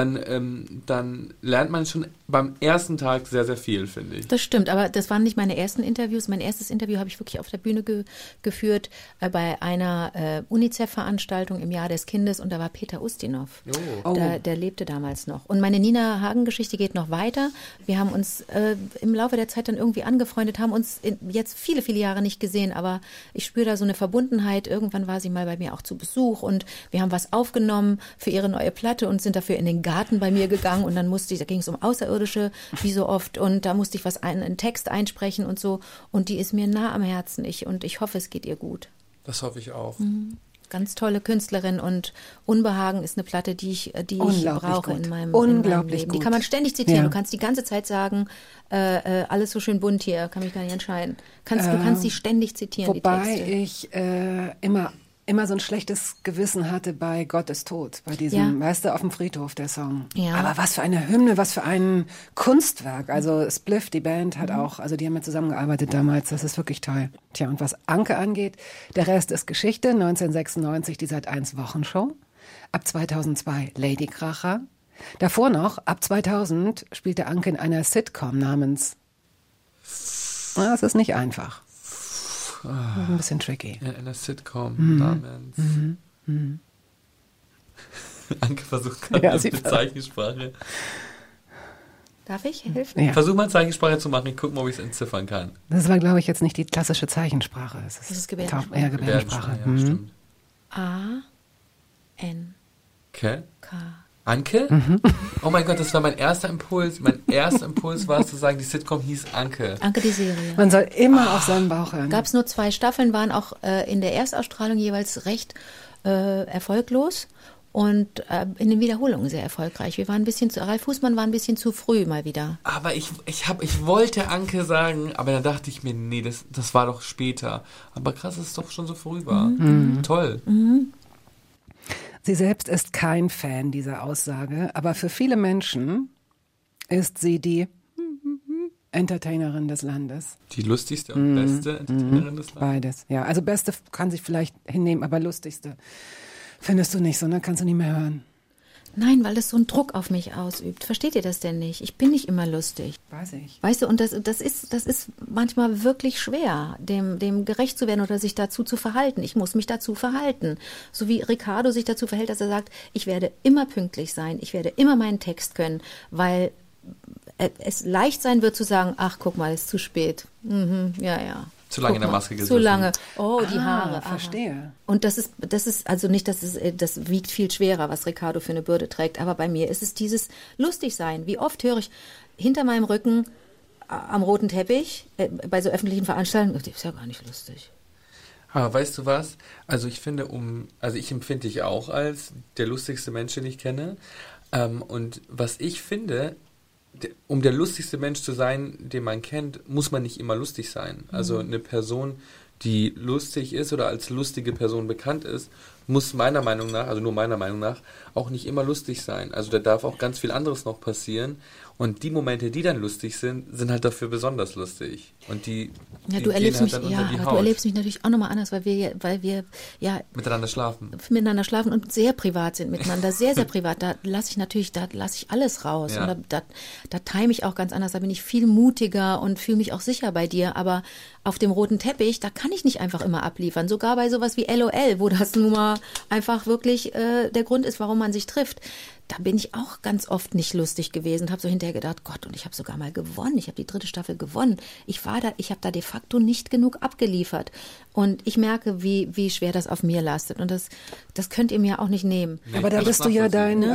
dann lernt man schon beim ersten Tag sehr, sehr viel, finde ich. Das stimmt, aber das waren nicht meine ersten Interviews. Mein erstes Interview habe ich wirklich auf der Bühne geführt bei einer UNICEF-Veranstaltung im Jahr des Kindes und da war Peter Ustinov. Oh. Der lebte damals noch. Und meine Nina Hagen-Geschichte geht noch weiter. Wir haben uns im Laufe der Zeit dann irgendwie angefreundet, haben uns jetzt viele, viele Jahre nicht gesehen, aber ich spüre da so eine Verbundenheit. Irgendwann war sie mal bei mir auch zu Besuch und wir haben was aufgenommen für ihre neue Platte und sind dafür in den Garten bei mir gegangen und dann da ging es um Außerirdische, wie so oft, und da musste ich einen Text einsprechen und so und die ist mir nah am Herzen und ich hoffe, es geht ihr gut. Das hoffe ich auch. Ganz Ganz tolle Künstlerin und Unbehagen ist eine Platte, die ich brauche gut. in meinem Unglaublich Leben. Die gut. kann man ständig zitieren. Ja. Du kannst die ganze Zeit sagen, alles so schön bunt hier, kann mich gar nicht entscheiden. Du kannst die ständig zitieren, Wobei die Texte. ich immer so ein schlechtes Gewissen hatte bei Gott ist tot, bei diesem, weißt du, auf dem Friedhof, der Song. Ja. Aber was für eine Hymne, was für ein Kunstwerk. Also Spliff, die Band, hat auch, also die haben ja zusammengearbeitet damals, das ist wirklich toll. Tja, und was Anke angeht, der Rest ist Geschichte. 1996 die Sat.1 Wochenshow, ab 2002 Lady Kracher. Davor noch, ab 2000 spielte Anke in einer Sitcom namens, es ist nicht einfach. Ein bisschen tricky. In einer Sitcom namens. Anke versucht gerade mit Zeichensprache. Darf ich helfen? Ja. Versuch mal Zeichensprache zu machen, ich gucke mal, ob ich es entziffern kann. Das war, glaube ich, jetzt nicht die klassische Zeichensprache. Es ist Gebärdensprache. Ja, Gebärdensprache. Ja, stimmt. A-N-K. Okay. Anke? Oh mein Gott, das war mein erster Impuls. Mein erster Impuls war es zu sagen, die Sitcom hieß Anke. Anke, die Serie. Man soll immer auf seinen Bauch hören. Gab es nur 2 Staffeln, waren auch in der Erstausstrahlung jeweils recht erfolglos und in den Wiederholungen sehr erfolgreich. Ralf Fußmann war ein bisschen zu früh mal wieder. Aber ich wollte Anke sagen, aber dann dachte ich mir, nee, das war doch später. Aber krass, dass es doch schon so früh war. Toll. Sie selbst ist kein Fan dieser Aussage, aber für viele Menschen ist sie die Entertainerin des Landes. Die lustigste und beste Entertainerin des Landes? Beides, ja. Also beste kann sich vielleicht hinnehmen, aber lustigste findest du nicht, sondern kannst du nicht mehr hören. Nein, weil das so einen Druck auf mich ausübt. Versteht ihr das denn nicht? Ich bin nicht immer lustig. Weiß ich. Weißt du, und das ist manchmal wirklich schwer, dem gerecht zu werden oder sich dazu zu verhalten. Ich muss mich dazu verhalten. So wie Ricardo sich dazu verhält, dass er sagt, ich werde immer pünktlich sein, ich werde immer meinen Text können, weil es leicht sein wird zu sagen, ach, guck mal, ist zu spät. Ja. Zu lange in der Maske gesessen. Zu lange. Oh, die Haare. Verstehe. Und das ist also nicht, das wiegt viel schwerer, was Ricardo für eine Bürde trägt. Aber bei mir ist es dieses Lustigsein. Wie oft höre ich hinter meinem Rücken am roten Teppich bei so öffentlichen Veranstaltungen, das ist ja gar nicht lustig. Aber weißt du was? Also ich finde, ich empfinde dich auch als der lustigste Mensch, den ich kenne. Und was ich finde, um der lustigste Mensch zu sein, den man kennt, muss man nicht immer lustig sein. Also eine Person, die lustig ist oder als lustige Person bekannt ist, muss meiner Meinung nach, also nur meiner Meinung nach, auch nicht immer lustig sein. Also da darf auch ganz viel anderes noch passieren. Und die Momente, die dann lustig sind, sind halt dafür besonders lustig. Und du erlebst mich natürlich auch nochmal anders, weil wir miteinander schlafen und sehr privat sind miteinander, sehr, sehr privat. Da lasse ich alles raus. Ja. Und da time ich auch ganz anders. Da bin ich viel mutiger und fühle mich auch sicher bei dir. Aber auf dem roten Teppich, da kann ich nicht einfach immer abliefern. Sogar bei sowas wie LOL, wo das nun mal einfach wirklich der Grund ist, warum man sich trifft. Da bin ich auch ganz oft nicht lustig gewesen und habe so hinterher gedacht, Gott, und ich habe sogar mal gewonnen. Ich habe die 3. Staffel gewonnen. Ich habe da de facto nicht genug abgeliefert. Und ich merke, wie schwer das auf mir lastet. Und das könnt ihr mir auch nicht nehmen. Nee, aber da bist du ja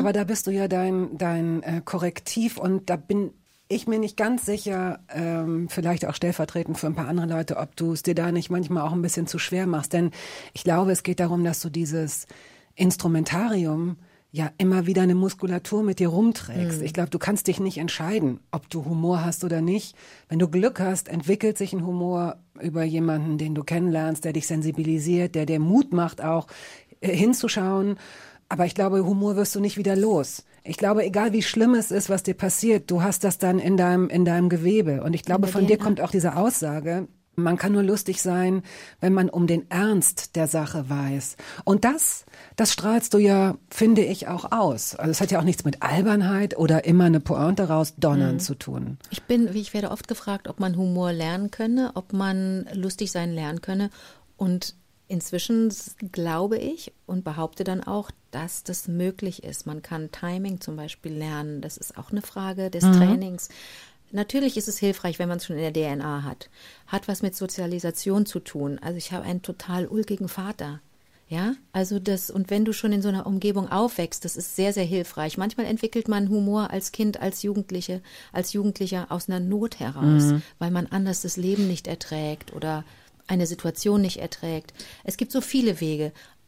dein Korrektiv, und da bin ich mir nicht ganz sicher, vielleicht auch stellvertretend für ein paar andere Leute, ob du es dir da nicht manchmal auch ein bisschen zu schwer machst. Denn ich glaube, es geht darum, dass du dieses Instrumentarium ja immer wieder eine Muskulatur mit dir rumträgst. Ich glaube, du kannst dich nicht entscheiden, ob du Humor hast oder nicht. Wenn du Glück hast, entwickelt sich ein Humor über jemanden, den du kennenlernst, der dich sensibilisiert, der dir Mut macht, auch hinzuschauen. Aber ich glaube, Humor wirst du nicht wieder los. Ich glaube, egal wie schlimm es ist, was dir passiert, du hast das dann in deinem Gewebe. Und ich glaube, von dir kommt auch diese Aussage, man kann nur lustig sein, wenn man um den Ernst der Sache weiß. Und das strahlst du ja, finde ich, auch aus. Also es hat ja auch nichts mit Albernheit oder immer eine Pointe rausdonnern zu tun. Ich werde oft gefragt, ob man Humor lernen könne, ob man lustig sein lernen könne. Und inzwischen glaube ich und behaupte dann auch, dass das möglich ist. Man kann Timing zum Beispiel lernen. Das ist auch eine Frage des Trainings. Natürlich ist es hilfreich, wenn man es schon in der DNA hat. Hat was mit Sozialisation zu tun. Also ich habe einen total ulkigen Vater. Ja, also und wenn du schon in so einer Umgebung aufwächst, das ist sehr, sehr hilfreich. Manchmal entwickelt man Humor als Kind, als Jugendlicher aus einer Not heraus, weil man anders das Leben nicht erträgt oder eine Situation nicht erträgt. Es gibt so viele Wege.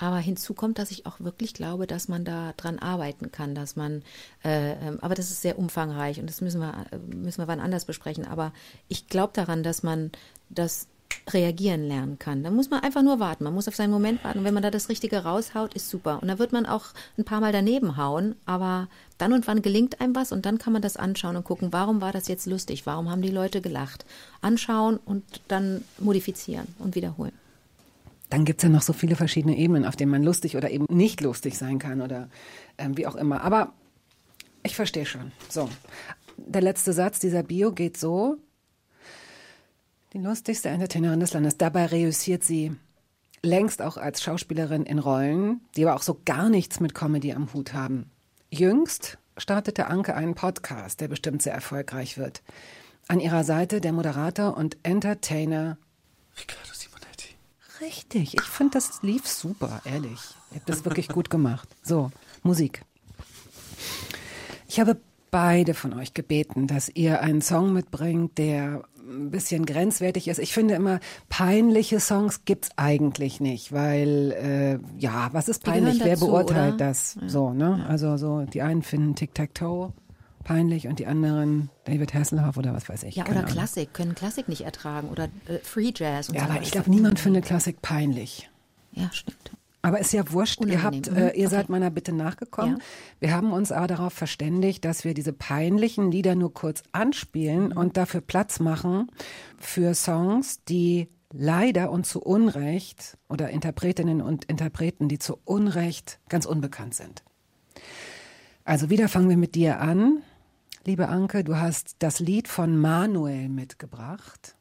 Aber hinzu kommt, dass ich auch wirklich glaube, dass man da dran arbeiten kann, dass man, aber das ist sehr umfangreich und das müssen wir wann anders besprechen. Aber ich glaube daran, dass man das reagieren lernen kann. Da muss man einfach nur warten. Man muss auf seinen Moment warten. Und wenn man da das Richtige raushaut, ist super. Und da wird man auch ein paar Mal daneben hauen, aber dann und wann gelingt einem was und dann kann man das anschauen und gucken, warum war das jetzt lustig? Warum haben die Leute gelacht? Anschauen und dann modifizieren und wiederholen. Dann gibt es ja noch so viele verschiedene Ebenen, auf denen man lustig oder eben nicht lustig sein kann oder wie auch immer. Aber ich verstehe schon. So, der letzte Satz dieser Bio geht so: Die lustigste Entertainerin des Landes. Dabei reüssiert sie längst auch als Schauspielerin in Rollen, die aber auch so gar nichts mit Comedy am Hut haben. Jüngst startete Anke einen Podcast, der bestimmt sehr erfolgreich wird. An ihrer Seite der Moderator und Entertainer Riccardo Simonetti. Richtig, ich finde, das lief super, ehrlich. Ihr habt das wirklich gut gemacht. So, Musik. Ich habe beide von euch gebeten, dass ihr einen Song mitbringt, der ein bisschen grenzwertig ist. Ich finde immer, peinliche Songs gibt's eigentlich nicht, weil, was ist peinlich? Wer dazu, beurteilt oder? das? Ja. So, ne? Also so, die einen finden Tic-Tac-Toe peinlich und die anderen David Hasselhoff oder was weiß ich. Ja, keine oder Ahnung. Klassik, können Klassik nicht ertragen oder Free Jazz und Ja, so. aber ich glaube, niemand findet Klassik peinlich. Ja, stimmt. Aber ist ja wurscht, Unangenehm. ihr seid Okay. meiner Bitte nachgekommen. Ja. Wir haben uns aber darauf verständigt, dass wir diese peinlichen Lieder nur kurz anspielen und dafür Platz machen für Songs, die leider und zu Unrecht oder Interpretinnen und Interpreten, die zu Unrecht ganz unbekannt sind. Also wieder fangen wir mit dir an. Liebe Anke, du hast das Lied von Manuel mitgebracht.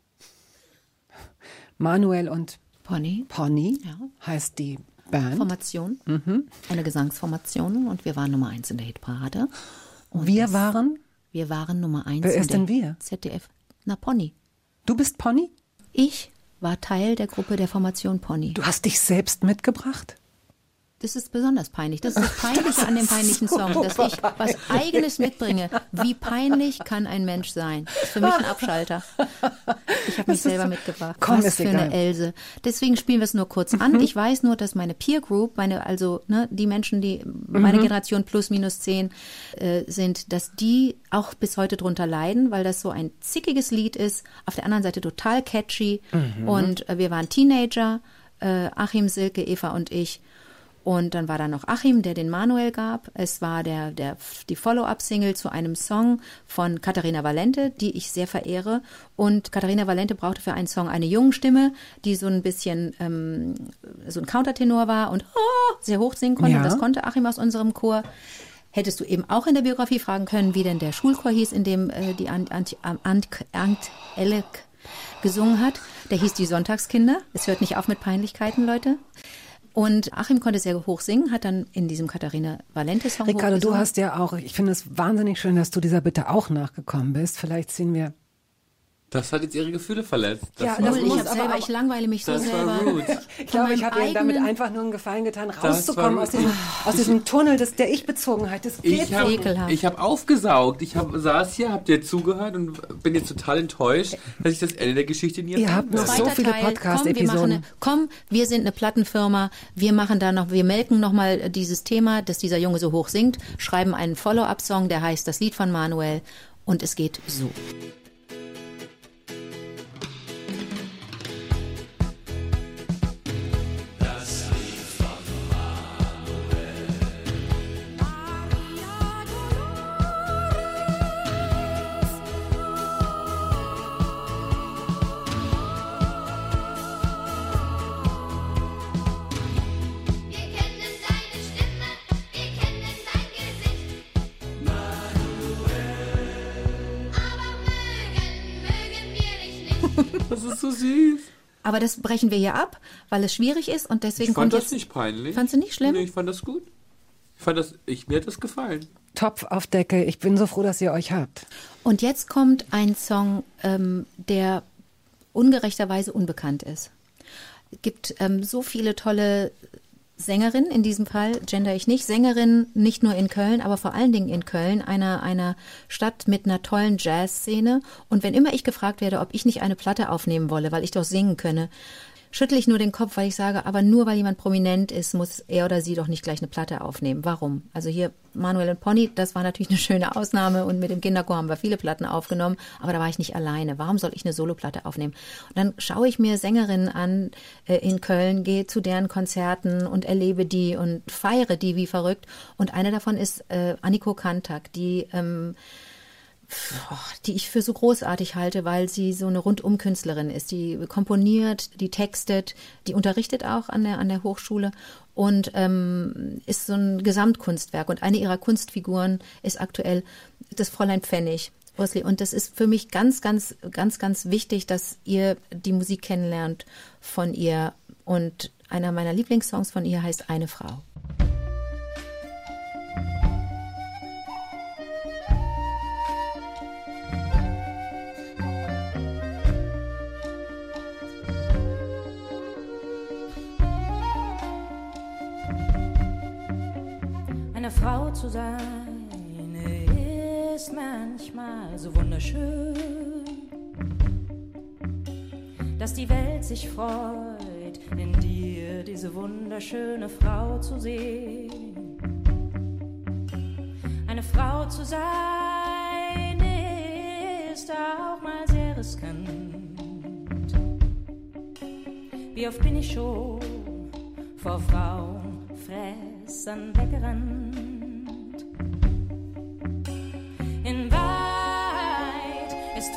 Manuel und Pony. Ja. Heißt die Band. Formation, eine Gesangsformation und wir waren Nummer 1 in der Hitparade. Und Wir waren? Wir waren Nummer 1 Wer in ist der denn wir? ZDF. Na, Pony. Du bist Pony? Ich war Teil der Gruppe der Formation Pony. Du hast dich selbst mitgebracht? Das ist besonders peinlich. Das ist das Peinliche an dem peinlichen Song, dass ich was Eigenes mitbringe. Wie peinlich kann ein Mensch sein? Das ist für mich ein Abschalter. Ich habe mich selber mitgebracht. Komm, Was ist für egal. eine Else. Deswegen spielen wir es nur kurz an. Ich weiß nur, dass meine Peer Group, die Menschen, die meine Generation plus minus 10 sind, dass die auch bis heute drunter leiden, weil das so ein zickiges Lied ist. Auf der anderen Seite total catchy. Und wir waren Teenager, Achim, Silke, Eva und ich. Und dann war da noch Achim, der den Manuel gab. Es war die Follow-up-Single zu einem Song von Katharina Valente, die ich sehr verehre. Und Katharina Valente brauchte für einen Song eine Jungenstimme, die so ein bisschen so ein Countertenor war und sehr hoch singen konnte. Ja. Und das konnte Achim aus unserem Chor. Hättest du eben auch in der Biografie fragen können, wie denn der Schulchor hieß, in dem die Ant Elek gesungen hat. Der hieß die Sonntagskinder. Es hört nicht auf mit Peinlichkeiten, Leute. Und Achim konnte sehr hoch singen, hat dann in diesem Katharina Valente-Song Riccardo, du hochgesungen. hast ja auch, ich finde es wahnsinnig schön, dass du dieser Bitte auch nachgekommen bist. Vielleicht ziehen wir... Das hat jetzt ihre Gefühle verletzt. Ja, war das Null, muss rude. ich langweile mich so Das war selber. rude. Ich glaube, ich habe ihr damit einfach nur einen Gefallen getan, rauszukommen war aus diesem Tunnel der Ich-Bezogenheit. Das geht Ich habe Ekelhaft. hab aufgesaugt. Saß hier, hab dir zugehört und bin jetzt total enttäuscht, dass ich das Ende der Geschichte nie Ihr habt noch erfahren so viele Podcast-Episoden. Wir sind eine Plattenfirma, wir melken nochmal dieses Thema, dass dieser Junge so hoch singt, schreiben einen Follow-up-Song, der heißt Das Lied von Manuel und es geht so. Wir kennen deine Stimme, wir kennen dein Gesicht. Aber mögen wir dich nicht. Das ist so süß. Aber das brechen wir hier ab, weil es schwierig ist und deswegen Ich fand kommt das jetzt... nicht peinlich. Fandst du nicht schlimm? Nee, ich fand das gut. Mir hat das gefallen. Topf auf Deckel. Ich bin so froh, dass ihr euch habt. Und jetzt kommt ein Song, der ungerechterweise unbekannt ist. Es gibt so viele tolle Sängerinnen, in diesem Fall gender ich nicht, Sängerinnen nicht nur in Köln, aber vor allen Dingen in Köln, einer Stadt mit einer tollen Jazzszene. Und wenn immer ich gefragt werde, ob ich nicht eine Platte aufnehmen wolle, weil ich doch singen könne, schüttle ich nur den Kopf, weil ich sage, aber nur weil jemand prominent ist, muss er oder sie doch nicht gleich eine Platte aufnehmen. Warum? Also hier Manuel und Pony, das war natürlich eine schöne Ausnahme und mit dem Kinderchor haben wir viele Platten aufgenommen, aber da war ich nicht alleine. Warum soll ich eine Soloplatte aufnehmen? Und dann schaue ich mir Sängerinnen an in Köln, gehe zu deren Konzerten und erlebe die und feiere die wie verrückt. Und eine davon ist Anniko Kantak, die ich für so großartig halte, weil sie so eine Rundum-Künstlerin ist. Die komponiert, die textet, die unterrichtet auch an der Hochschule und ist so ein Gesamtkunstwerk. Und eine ihrer Kunstfiguren ist aktuell das Fräulein Pfennig. Und das ist für mich ganz, ganz, ganz, ganz wichtig, dass ihr die Musik kennenlernt von ihr. Und einer meiner Lieblingssongs von ihr heißt Eine Frau. Eine Frau zu sein ist manchmal so wunderschön, dass die Welt sich freut, in dir diese wunderschöne Frau zu sehen. Eine Frau zu sein ist auch mal sehr riskant. Wie oft bin ich schon vor Frauenfressern weggerannt. In Wahrheit ist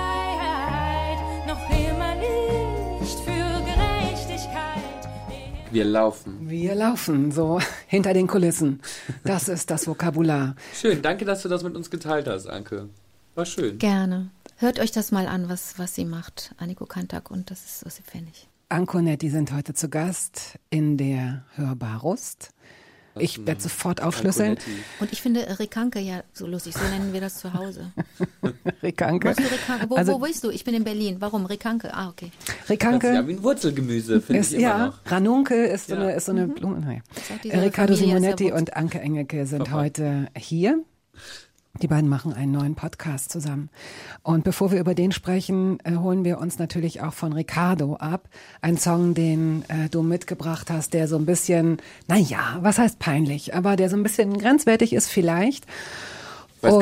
Freiheit noch immer nicht für Gerechtigkeit. Wir laufen. Wir laufen, so hinter den Kulissen. Das ist das Vokabular. Schön, danke, dass du das mit uns geteilt hast, Anke. War schön. Gerne. Hört euch das mal an, was sie macht, Anniko Kantak, und das ist Ossi Pfennig. Anke und Nettie sind heute zu Gast in der Hörbar Rust. Ich werde sofort aufschlüsseln. Und ich finde Rikanke ja so lustig, so nennen wir das zu Hause. Rikanke. Wo bist du? Ich bin in Berlin. Warum? Rikanke? Ah, okay. Rikanke. Ja, wie ein Wurzelgemüse, finde ich immer noch. Ranunkel ist so eine Blume. Naja. Riccardo Simonetti und Anke Engelke sind heute hier. Die beiden machen einen neuen Podcast zusammen. Und bevor wir über den sprechen, holen wir uns natürlich auch von Riccardo ab. Ein Song, den du mitgebracht hast, der so ein bisschen, was heißt peinlich, aber der so ein bisschen grenzwertig ist vielleicht. Ich weiß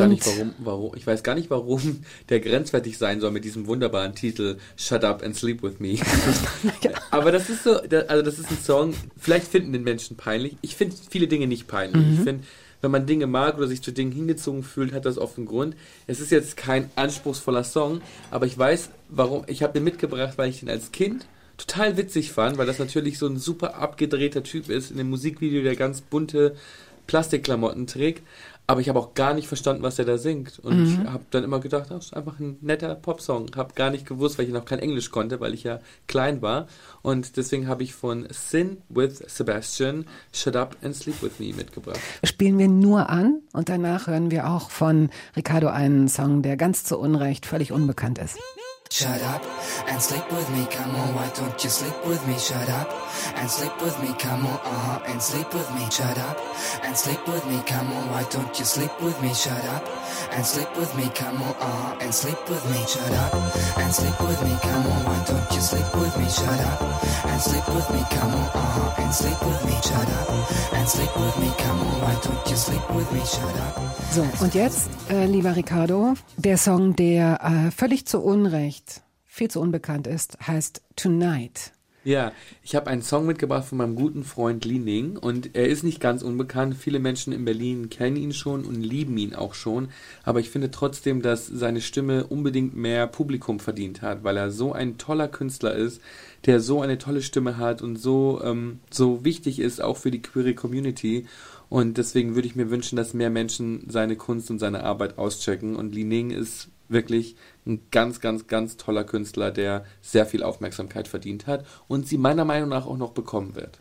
gar nicht, warum der grenzwertig sein soll mit diesem wunderbaren Titel Shut Up and Sleep With Me. Ja. Aber das ist so, das ist ein Song, vielleicht finden den Menschen peinlich. Ich finde viele Dinge nicht peinlich. Ich finde, wenn man Dinge mag oder sich zu Dingen hingezogen fühlt, hat das oft einen Grund. Es ist jetzt kein anspruchsvoller Song, aber ich weiß, warum. Ich habe den mitgebracht, weil ich den als Kind total witzig fand, weil das natürlich so ein super abgedrehter Typ ist in dem Musikvideo, der ganz bunte Plastikklamotten trägt. Aber ich habe auch gar nicht verstanden, was er da singt. Und ich habe dann immer gedacht, das ist einfach ein netter Popsong. Habe gar nicht gewusst, weil ich noch kein Englisch konnte, weil ich ja klein war. Und deswegen habe ich von Sin with Sebastian Shut Up and Sleep With Me mitgebracht. Spielen wir nur an und danach hören wir auch von Riccardo einen Song, der ganz zu Unrecht völlig unbekannt ist. Shut up and sleep with me, come on, why don't you sleep with me? Shut up and sleep with me, come on, and sleep with me. Shut up and sleep with me, come on, why don't you sleep with me? Shut up and sleep with me, come on, and sleep with me. Shut up and sleep with me, come on, why don't you sleep with me? Shut up and sleep with me, come on, and sleep with me. Shut up and sleep with me, come on, why don't you sleep with me? Shut up. So, und jetzt, lieber Riccardo, der Song, der völlig zu Unrecht viel zu unbekannt ist, heißt Tonight. Ja, ich habe einen Song mitgebracht von meinem guten Freund Li Ning und er ist nicht ganz unbekannt. Viele Menschen in Berlin kennen ihn schon und lieben ihn auch schon. Aber ich finde trotzdem, dass seine Stimme unbedingt mehr Publikum verdient hat, weil er so ein toller Künstler ist, der so eine tolle Stimme hat und so wichtig ist auch für die queere Community. Und deswegen würde ich mir wünschen, dass mehr Menschen seine Kunst und seine Arbeit auschecken. Und Li Ning ist wirklich ein ganz, ganz, ganz toller Künstler, der sehr viel Aufmerksamkeit verdient hat und sie meiner Meinung nach auch noch bekommen wird.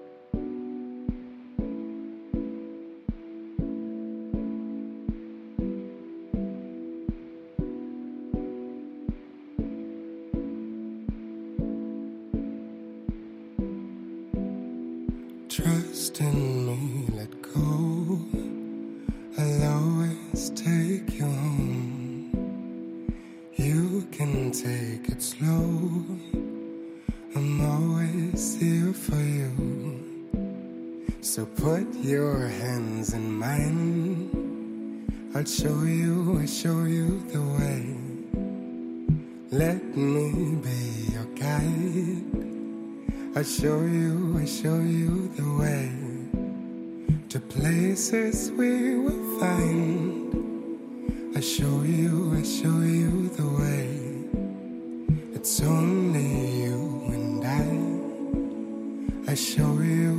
Trust in me, let go. I'll always take you home. You can take it slow. I'm here for you. So put your hands in mine. I'll show you the way. Let me be your guide. I'll show you the way to places we will find. I'll show you the way. It's only you and I show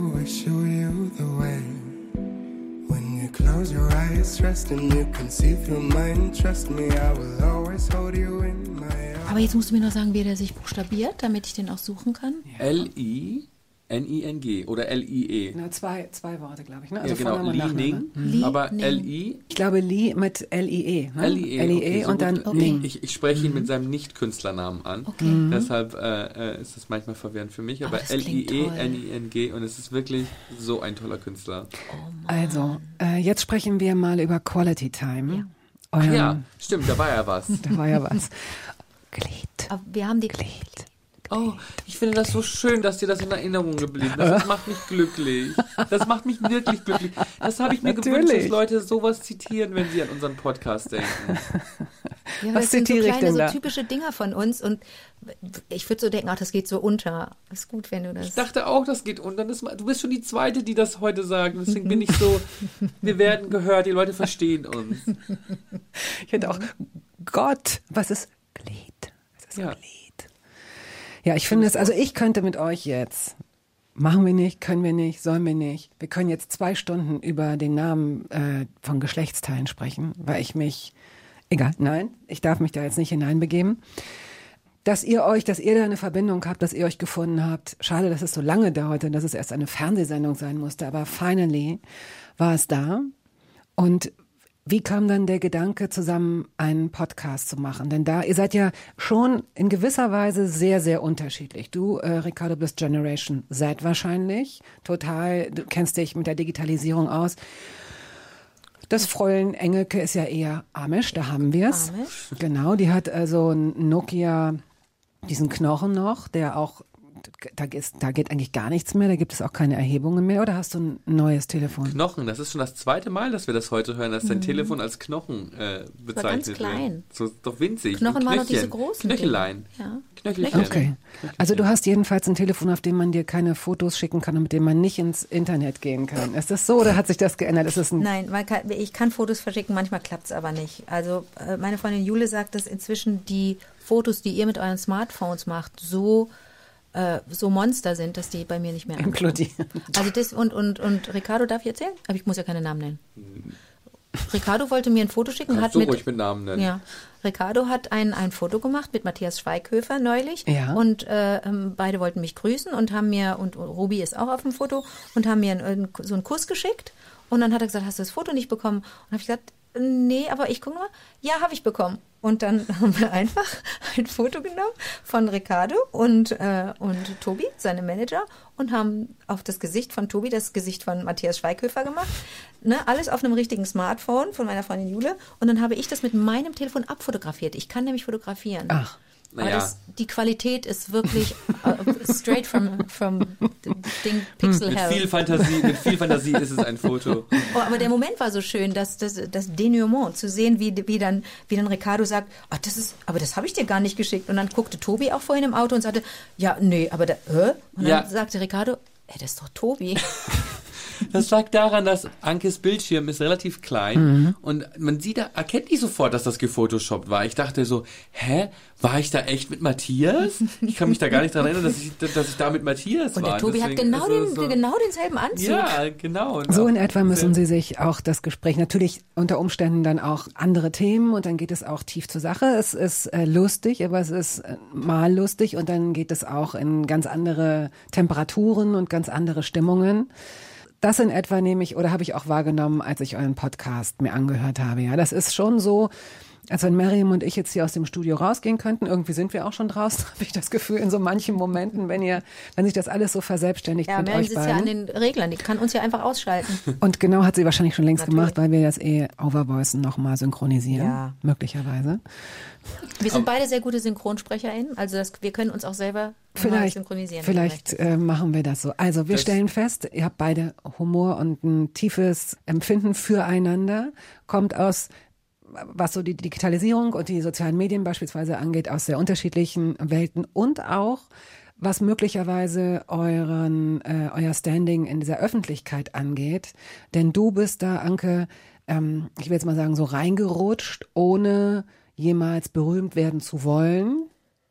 you the way. When you close your eyes, trust and you can see through mine. Trust me, I will always hold you in my arms. Aber jetzt musst du mir noch sagen, wie der sich buchstabiert, damit ich den auch suchen kann. L-I-N-I-N-G oder L-I-E. Na, zwei Worte, glaube ich. Ne? Also Ja, genau. Vorname und Li Nachname. Ning, aber L-I. Ich glaube Li mit L-I-E. Ne? L-I-E, L-I-E okay, so und dann gut. Ning. Ich spreche ihn mit seinem Nicht-Künstlernamen an. Okay. Deshalb ist es manchmal verwirrend für mich. Aber das klingt toll. L-I-E-N-I-N-G und es ist wirklich so ein toller Künstler. Also, jetzt sprechen wir mal über Quality Time. Ach ja, stimmt, da war ja was. Da war ja was. Glied. Aber wir haben die Oh, ich finde das so schön, dass dir das in Erinnerung geblieben ist. Das macht mich glücklich. Das macht mich wirklich glücklich. Das habe ich mir gewünscht, dass Leute sowas zitieren, wenn sie an unseren Podcast denken. Ja, Was das sind so zitiere ich kleine, denn so da? typische Dinger von uns und ich würde so denken, ach, das geht so unter. Ist gut, wenn du das... Ich dachte auch, das geht unter. Du bist schon die Zweite, die das heute sagt. Deswegen bin ich so, wir werden gehört, die Leute verstehen uns. Ich hätte auch, Gott, was ist Glied? Was ist Ja. Glied? Ja, ich finde es, also ich könnte mit euch jetzt, machen wir nicht, können wir nicht, sollen wir nicht. Wir können jetzt 2 Stunden über den Namen von Geschlechtsteilen sprechen, weil ich mich, egal, nein, ich darf mich da jetzt nicht hineinbegeben. Dass ihr da eine Verbindung habt, dass ihr euch gefunden habt. Schade, dass es so lange dauerte, dass es erst eine Fernsehsendung sein musste, aber finally war es da. Und wie kam dann der Gedanke, zusammen einen Podcast zu machen? Denn ihr seid ja schon in gewisser Weise sehr, sehr unterschiedlich. Du, Ricardo, bist Generation Z wahrscheinlich. Total, du kennst dich mit der Digitalisierung aus. Das Fräulein Engelke ist ja eher Amish, da haben wir es. Genau, die hat also ein Nokia, diesen Knochen noch, der auch, da geht eigentlich gar nichts mehr, da gibt es auch keine Erhebungen mehr. Oder hast du ein neues Telefon? Knochen, das ist schon das 2. Mal, dass wir das heute hören, dass dein Telefon als Knochen bezeichnet war ganz klein. wird. So doch winzig. Knochen waren doch diese großen Knöchelein. Dinge. Ja. Knöchelchen. Okay. Also du hast jedenfalls ein Telefon, auf dem man dir keine Fotos schicken kann und mit dem man nicht ins Internet gehen kann. Ist das so oder hat sich das geändert? Ist das Nein, ich kann Fotos verschicken, manchmal klappt es aber nicht. Also meine Freundin Jule sagt, dass inzwischen die Fotos, die ihr mit euren Smartphones macht, so Monster sind, dass die bei mir nicht mehr implodieren. Also das und Ricardo, darf ich erzählen? Aber ich muss ja keine Namen nennen. Ricardo wollte mir ein Foto schicken. Kannst du ruhig mit Namen nennen. Ja. Ricardo hat ein Foto gemacht mit Matthias Schweighöfer neulich. Ja. Und beide wollten mich grüßen und haben mir, und Ruby ist auch auf dem Foto, und haben mir so einen Kuss geschickt. Und dann hat er gesagt, hast du das Foto nicht bekommen? Und habe ich gesagt, nee, aber ich gucke mal. Ja, habe ich bekommen. Und dann haben wir einfach ein Foto genommen von Ricardo und Tobi, seinem Manager, und haben auf das Gesicht von Tobi das Gesicht von Matthias Schweighöfer gemacht. Ne, alles auf einem richtigen Smartphone von meiner Freundin Jule. Und dann habe ich das mit meinem Telefon abfotografiert. Ich kann nämlich fotografieren. Ach. Naja. Die Qualität ist wirklich straight from Ding Pixel Hell. Mit viel Fantasie ist es ein Foto. Oh, aber der Moment war so schön, das Denouement, zu sehen, wie dann Ricardo sagt, ach, aber das habe ich dir gar nicht geschickt. Und dann guckte Tobi auch vorhin im Auto und sagte, ja, nee, aber Und dann sagte Ricardo, das ist doch Tobi. Das lag daran, dass Ankes Bildschirm ist relativ klein und man erkennt nicht sofort, dass das gefotoshoppt war. Ich dachte so, war ich da echt mit Matthias? Ich kann mich da gar nicht daran erinnern, dass ich da mit Matthias war. Und der Tobi hat genau denselben Anzug. Ja, genau. Und so in etwa müssen sie sich auch das Gespräch, natürlich unter Umständen dann auch andere Themen und dann geht es auch tief zur Sache. Es ist lustig, aber es ist mal lustig und dann geht es auch in ganz andere Temperaturen und ganz andere Stimmungen. Das in etwa habe ich auch wahrgenommen, als ich euren Podcast mir angehört habe. Ja, das ist schon so, als wenn Miriam und ich jetzt hier aus dem Studio rausgehen könnten. Irgendwie sind wir auch schon draußen, habe ich das Gefühl, in so manchen Momenten, wenn sich das alles so verselbstständigt mit Miriam euch sitzt beiden. ja an den Reglern, die kann uns ja einfach ausschalten. Und genau hat sie wahrscheinlich schon längst Natürlich. gemacht, weil wir das Overvoicen nochmal synchronisieren, Ja. möglicherweise. Wir sind beide sehr gute SynchronsprecherInnen, also wir können uns auch selber nochmal synchronisieren. Vielleicht machen wir das so. Also wir stellen fest, ihr habt beide Humor und ein tiefes Empfinden füreinander, kommt aus, was so die Digitalisierung und die sozialen Medien beispielsweise angeht, aus sehr unterschiedlichen Welten und auch, was möglicherweise euer Standing in dieser Öffentlichkeit angeht. Denn du bist da, Anke, ich will jetzt mal sagen, so reingerutscht, ohne jemals berühmt werden zu wollen.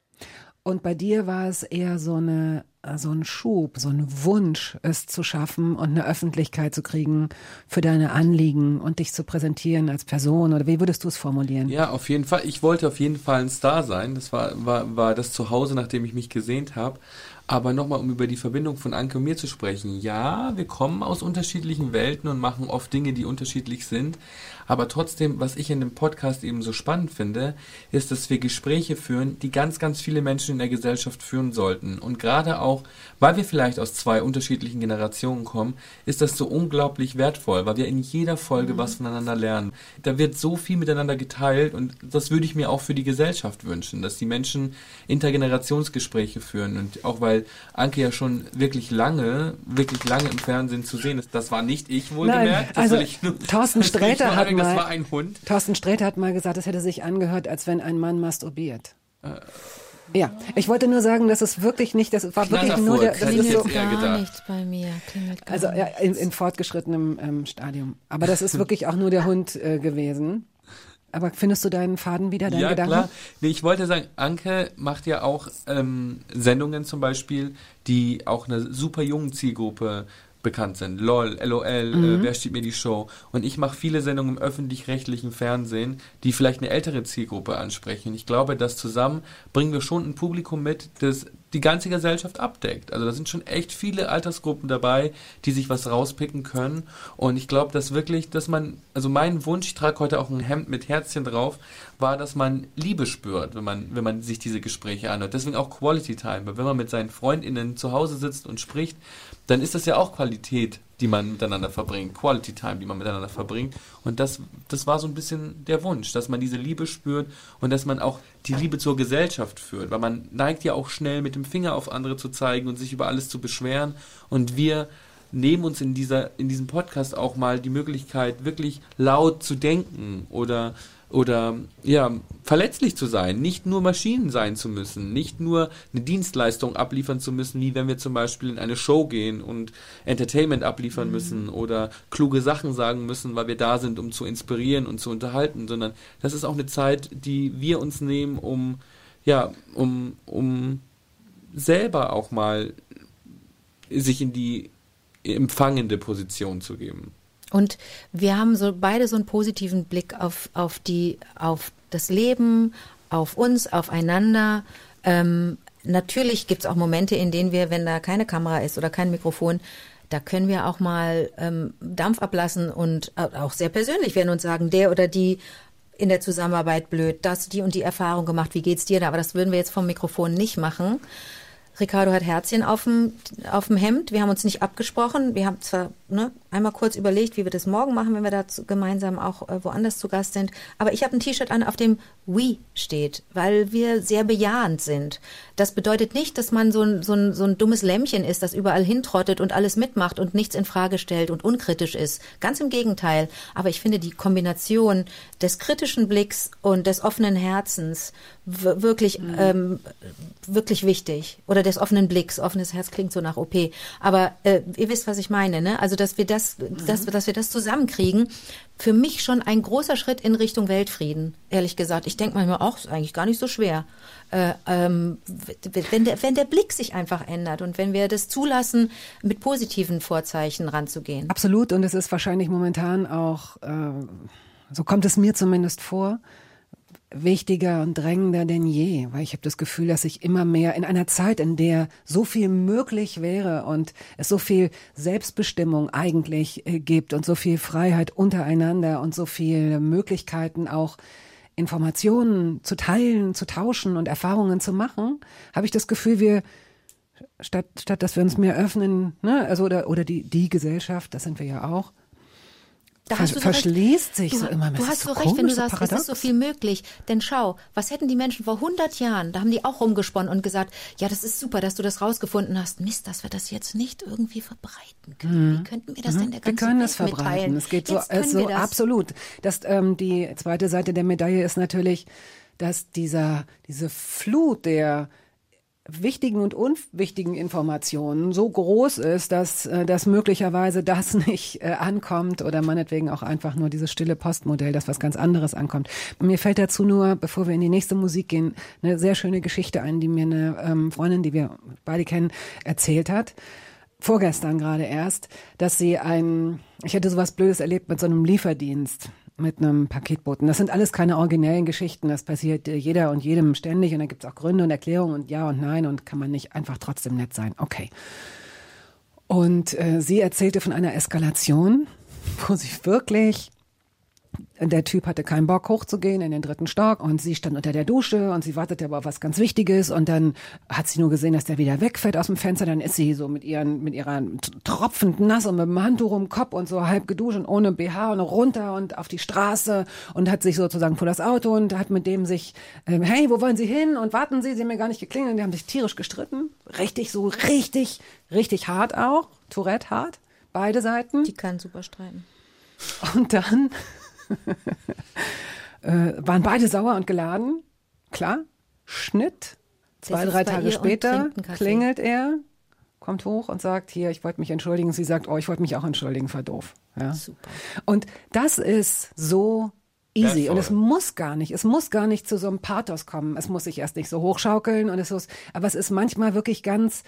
Und bei dir war es eher so ein Schub, so ein Wunsch, es zu schaffen und eine Öffentlichkeit zu kriegen für deine Anliegen und dich zu präsentieren als Person. Oder wie würdest du es formulieren? Ja, auf jeden Fall. Ich wollte auf jeden Fall ein Star sein. Das war das Zuhause, nachdem ich mich gesehnt habe. Aber nochmal, um über die Verbindung von Anke und mir zu sprechen. Ja, wir kommen aus unterschiedlichen Welten und machen oft Dinge, die unterschiedlich sind. Aber trotzdem, was ich in dem Podcast eben so spannend finde, ist, dass wir Gespräche führen, die ganz, ganz viele Menschen in der Gesellschaft führen sollten. Und gerade auch, weil wir vielleicht aus 2 unterschiedlichen Generationen kommen, ist das so unglaublich wertvoll, weil wir in jeder Folge was voneinander lernen. Da wird so viel miteinander geteilt und das würde ich mir auch für die Gesellschaft wünschen, dass die Menschen Intergenerationsgespräche führen. Und auch weil Anke ja schon wirklich lange im Fernsehen zu sehen ist. Das war nicht ich, wohlgemerkt. Nein, also Thorsten Sträter hat das war ein Hund. Thorsten Sträter hat mal gesagt, es hätte sich angehört, als wenn ein Mann masturbiert. Ja, ich wollte nur sagen, dass es wirklich nicht, das war wirklich nur der, das ist so gar nichts bei mir. Also ja, in fortgeschrittenem Stadium. Aber das ist wirklich auch nur der Hund gewesen. Aber findest du deinen Faden wieder, deinen Gedanken? Ja, klar. Nee, ich wollte sagen, Anke macht ja auch Sendungen zum Beispiel, die auch eine super jungen Zielgruppe bekannt sind. LOL, Wer steht mir die Show? Und ich mache viele Sendungen im öffentlich-rechtlichen Fernsehen, die vielleicht eine ältere Zielgruppe ansprechen. Ich glaube, dass zusammen bringen wir schon ein Publikum mit, das die ganze Gesellschaft abdeckt. Also da sind schon echt viele Altersgruppen dabei, die sich was rauspicken können. Und ich glaube, dass wirklich, dass man, also mein Wunsch, ich trage heute auch ein Hemd mit Herzchen drauf, war, dass man Liebe spürt, wenn man sich diese Gespräche anhört. Deswegen auch Quality Time. Weil wenn man mit seinen FreundInnen zu Hause sitzt und spricht, dann ist das ja auch Qualität, die man miteinander verbringt. Quality Time, die man miteinander verbringt. Und das war so ein bisschen der Wunsch, dass man diese Liebe spürt und dass man auch die Liebe zur Gesellschaft führt. Weil man neigt ja auch schnell mit dem Finger auf andere zu zeigen und sich über alles zu beschweren. Und wir nehmen uns in diesem Podcast auch mal die Möglichkeit, wirklich laut zu denken oder ja, verletzlich zu sein, nicht nur Maschinen sein zu müssen, nicht nur eine Dienstleistung abliefern zu müssen, wie wenn wir zum Beispiel in eine Show gehen und Entertainment abliefern müssen oder kluge Sachen sagen müssen, weil wir da sind, um zu inspirieren und zu unterhalten, sondern das ist auch eine Zeit, die wir uns nehmen, um selber auch mal sich in die empfangende Position zu geben. Und wir haben beide so einen positiven Blick auf das Leben, auf uns, aufeinander. Natürlich gibt es auch Momente, in denen wir, wenn da keine Kamera ist oder kein Mikrofon, da können wir auch mal Dampf ablassen und auch sehr persönlich werden und sagen, der oder die in der Zusammenarbeit blöd, die und die Erfahrung gemacht, wie geht's dir da? Aber das würden wir jetzt vom Mikrofon nicht machen. Ricardo hat Herzchen auf dem Hemd. Wir haben uns nicht abgesprochen. Wir haben zwar einmal kurz überlegt, wie wir das morgen machen, wenn wir da gemeinsam auch woanders zu Gast sind. Aber ich habe ein T-Shirt an, auf dem We steht, weil wir sehr bejahend sind. Das bedeutet nicht, dass man so ein dummes Lämmchen ist, das überall hintrottet und alles mitmacht und nichts in Frage stellt und unkritisch ist. Ganz im Gegenteil. Aber ich finde die Kombination des kritischen Blicks und des offenen Herzens wirklich wichtig. Oder des offenen Blicks. Offenes Herz klingt so nach OP. Aber ihr wisst, was ich meine, ne? Also, dass wir das zusammenkriegen, für mich schon ein großer Schritt in Richtung Weltfrieden, ehrlich gesagt. Ich denke manchmal auch, ist eigentlich gar nicht so schwer. Wenn der Blick sich einfach ändert und wenn wir das zulassen, mit positiven Vorzeichen ranzugehen. Absolut. Und es ist wahrscheinlich momentan auch, so kommt es mir zumindest vor, wichtiger und drängender denn je, weil ich habe das Gefühl, dass sich immer mehr in einer Zeit, in der so viel möglich wäre und es so viel Selbstbestimmung eigentlich gibt und so viel Freiheit untereinander und so viele Möglichkeiten auch Informationen zu teilen, zu tauschen und Erfahrungen zu machen, habe ich das Gefühl, wir statt dass wir uns mehr öffnen, ne, also oder die Gesellschaft, das sind wir ja auch, verschließt sich so immer. Du hast so recht, wenn du sagst, es ist so viel möglich. Denn schau, was hätten die Menschen vor 100 Jahren, da haben die auch rumgesponnen und gesagt, ja, das ist super, dass du das rausgefunden hast. Mist, dass wir das jetzt nicht irgendwie verbreiten können. Wie könnten wir das denn der ganzen Wir können Welt es verbreiten. mitteilen? Es geht so absolut. Die zweite Seite der Medaille ist natürlich, dass diese Flut der wichtigen und unwichtigen Informationen so groß ist, dass möglicherweise das nicht ankommt oder meinetwegen auch einfach nur dieses stille Postmodell, das was ganz anderes ankommt. Mir fällt dazu nur, bevor wir in die nächste Musik gehen, eine sehr schöne Geschichte ein, die mir eine Freundin, die wir beide kennen, erzählt hat. Vorgestern gerade erst, dass sie ich hätte sowas Blödes erlebt mit so einem Lieferdienst, mit einem Paketboten. Das sind alles keine originellen Geschichten, das passiert jeder und jedem ständig und da gibt es auch Gründe und Erklärungen und ja und nein und kann man nicht einfach trotzdem nett sein. Okay. Und sie erzählte von einer Eskalation, wo sie wirklich, der Typ hatte keinen Bock hochzugehen in den 3. Stock und sie stand unter der Dusche und sie wartete aber auf was ganz Wichtiges und dann hat sie nur gesehen, dass der wieder wegfällt aus dem Fenster, dann ist sie so mit ihrer tropfend nass und mit dem Handtuch um den Kopf und so halb geduscht und ohne BH und runter und auf die Straße und hat sich sozusagen vor das Auto und hat mit dem sich, hey, wo wollen Sie hin und warten Sie haben mir gar nicht geklingelt und die haben sich tierisch gestritten, richtig hart auch, Tourette hart, beide Seiten. Die kann super streiten. Und dann waren beide sauer und geladen. Klar, Schnitt. 2-3 Tage später klingelt er, kommt hoch und sagt, hier, ich wollte mich entschuldigen. Sie sagt, ich wollte mich auch entschuldigen, war doof. Ja. Super. Und das ist so easy. Und es muss gar nicht zu so einem Pathos kommen. Es muss sich erst nicht so hochschaukeln aber es ist manchmal wirklich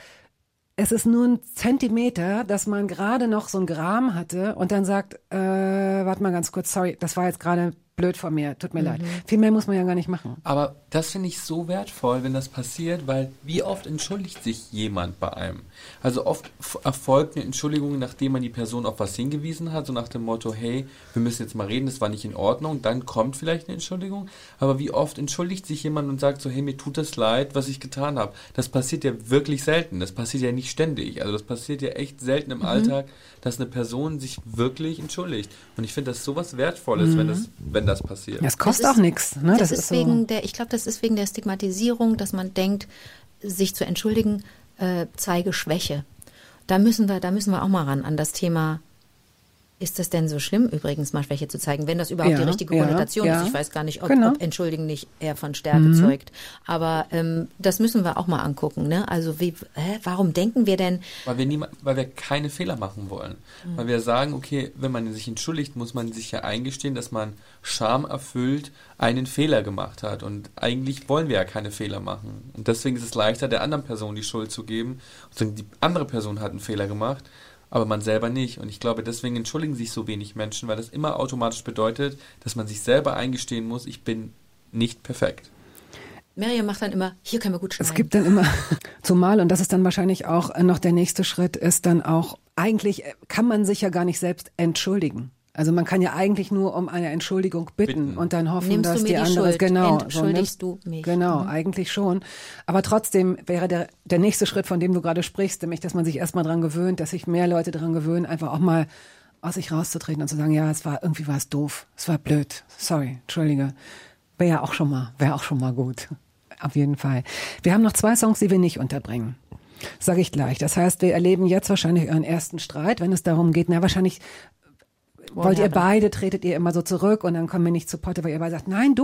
es ist nur ein Zentimeter, dass man gerade noch so ein Gram hatte und dann sagt, warte mal ganz kurz, sorry, das war jetzt gerade blöd von mir, tut mir leid. Viel mehr muss man ja gar nicht machen. Aber das finde ich so wertvoll, wenn das passiert, weil wie oft entschuldigt sich jemand bei einem? Also oft erfolgt eine Entschuldigung, nachdem man die Person auf was hingewiesen hat, so nach dem Motto, hey, wir müssen jetzt mal reden, das war nicht in Ordnung, dann kommt vielleicht eine Entschuldigung. Aber wie oft entschuldigt sich jemand und sagt so, hey, mir tut das leid, was ich getan habe. Das passiert ja wirklich selten, das passiert ja nicht ständig. Also das passiert ja echt selten im Alltag, dass eine Person sich wirklich entschuldigt. Und ich finde das sowas Wertvolles, wenn das passiert. Das kostet auch nichts. Ne? Das ist ich glaube, das ist wegen der Stigmatisierung, dass man denkt, sich zu entschuldigen, zeige Schwäche. Da müssen wir auch mal ran an das Thema, ist das denn so schlimm, übrigens mal Schwäche zu zeigen, wenn das überhaupt die richtige Konnotation ist. Ich weiß gar nicht, ob Entschuldigen nicht eher von Stärke zeugt. Aber das müssen wir auch mal angucken. Ne? Also warum denken wir denn? Weil wir keine Fehler machen wollen. Weil wir sagen, okay, wenn man sich entschuldigt, muss man sich ja eingestehen, dass man schamerfüllt einen Fehler gemacht hat. Und eigentlich wollen wir ja keine Fehler machen. Und deswegen ist es leichter, der anderen Person die Schuld zu geben und sagen, die andere Person hat einen Fehler gemacht, aber man selber nicht. Und ich glaube, deswegen entschuldigen sich so wenig Menschen, weil das immer automatisch bedeutet, dass man sich selber eingestehen muss, ich bin nicht perfekt. Miriam macht dann immer, hier können wir gut schneiden. Es gibt dann immer, zumal, und das ist dann wahrscheinlich auch noch der nächste Schritt, ist dann auch, eigentlich kann man sich ja gar nicht selbst entschuldigen. Also man kann ja eigentlich nur um eine Entschuldigung bitten und dann hoffen, dass die andere, genau, entschuldigst du mich. Genau, eigentlich schon. Aber trotzdem wäre der nächste Schritt, von dem du gerade sprichst, nämlich, dass man sich erstmal dran gewöhnt, dass sich mehr Leute dran gewöhnen, einfach auch mal aus sich rauszutreten und zu sagen, ja, irgendwie war es doof, es war blöd, sorry, entschuldige. Wäre auch schon mal gut. Auf jeden Fall. Wir haben noch 2 Songs, die wir nicht unterbringen. Sage ich gleich. Das heißt, wir erleben jetzt wahrscheinlich euren ersten Streit, wenn es darum geht, wahrscheinlich wollt ihr beide, tretet ihr immer so zurück und dann kommen wir nicht zu Potte, weil ihr beide sagt, nein,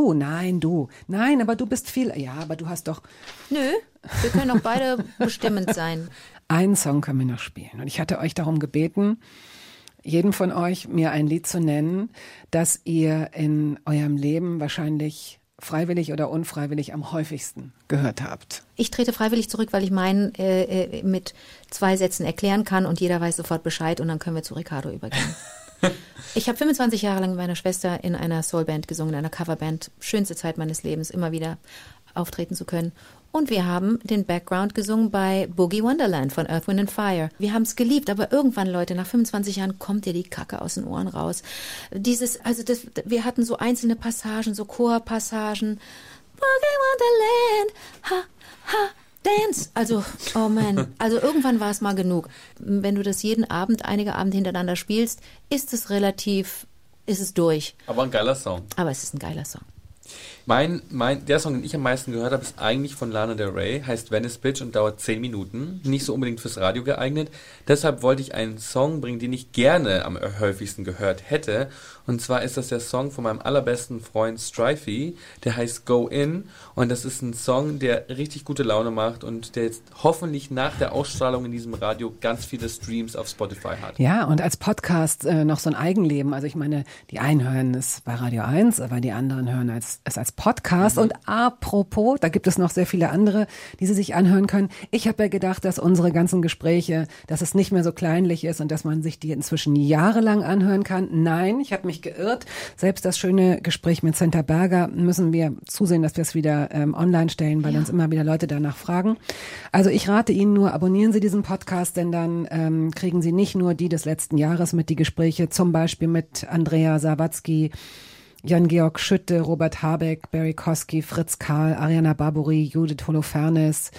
aber du bist viel, ja, aber du hast doch. Nö, wir können auch beide bestimmend sein. Einen Song können wir noch spielen und ich hatte euch darum gebeten, jeden von euch mir ein Lied zu nennen, das ihr in eurem Leben wahrscheinlich freiwillig oder unfreiwillig am häufigsten gehört habt. Ich trete freiwillig zurück, weil ich meinen mit 2 Sätzen erklären kann und jeder weiß sofort Bescheid und dann können wir zu Ricardo übergehen. Ich habe 25 Jahre lang mit meiner Schwester in einer Soulband gesungen, in einer Coverband. Schönste Zeit meines Lebens, immer wieder auftreten zu können. Und wir haben den Background gesungen bei Boogie Wonderland von Earth, Wind & Fire. Wir haben es geliebt, aber irgendwann, Leute, nach 25 Jahren kommt dir die Kacke aus den Ohren raus. Wir hatten so einzelne Passagen, so Chorpassagen. Boogie Wonderland, ha, ha, dance. Also, oh man, also irgendwann war es mal genug. Wenn du das jeden Abend, einige Abende hintereinander spielst, ist es durch. Aber ein geiler Song. Aber es ist ein geiler Song. Der Song, den ich am meisten gehört habe, ist eigentlich von Lana Del Rey, heißt Venice Beach und dauert 10 Minuten. Nicht so unbedingt fürs Radio geeignet. Deshalb wollte ich einen Song bringen, den ich gerne am häufigsten gehört hätte. Und zwar ist das der Song von meinem allerbesten Freund Strifey. Der heißt Go In. Und das ist ein Song, der richtig gute Laune macht und der jetzt hoffentlich nach der Ausstrahlung in diesem Radio ganz viele Streams auf Spotify hat. Ja, und als Podcast noch so ein Eigenleben. Also ich meine, die einen hören es bei Radio 1, aber die anderen hören es als Podcast. Und apropos, da gibt es noch sehr viele andere, die Sie sich anhören können. Ich habe ja gedacht, dass unsere ganzen Gespräche, dass es nicht mehr so kleinlich ist und dass man sich die inzwischen jahrelang anhören kann. Nein, ich habe mich geirrt. Selbst das schöne Gespräch mit Senta Berger müssen wir zusehen, dass wir es wieder online stellen, weil uns immer wieder Leute danach fragen. Also ich rate Ihnen nur, abonnieren Sie diesen Podcast, denn dann kriegen Sie nicht nur die des letzten Jahres mit, die Gespräche zum Beispiel mit Andrea Sawatzki, Jan-Georg Schütte, Robert Habeck, Barry Kosky, Fritz Karl, Ariana Barbouri, Judith Holofernes,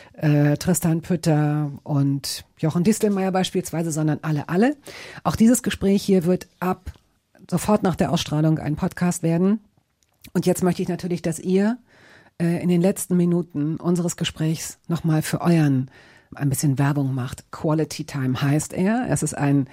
Tristan Pütter und Jochen Distelmeier beispielsweise, sondern alle. Auch dieses Gespräch hier wird ab sofort nach der Ausstrahlung ein Podcast werden. Und jetzt möchte ich natürlich, dass ihr in den letzten Minuten unseres Gesprächs nochmal für euren ein bisschen Werbung macht. Quality Time heißt er. Es ist ein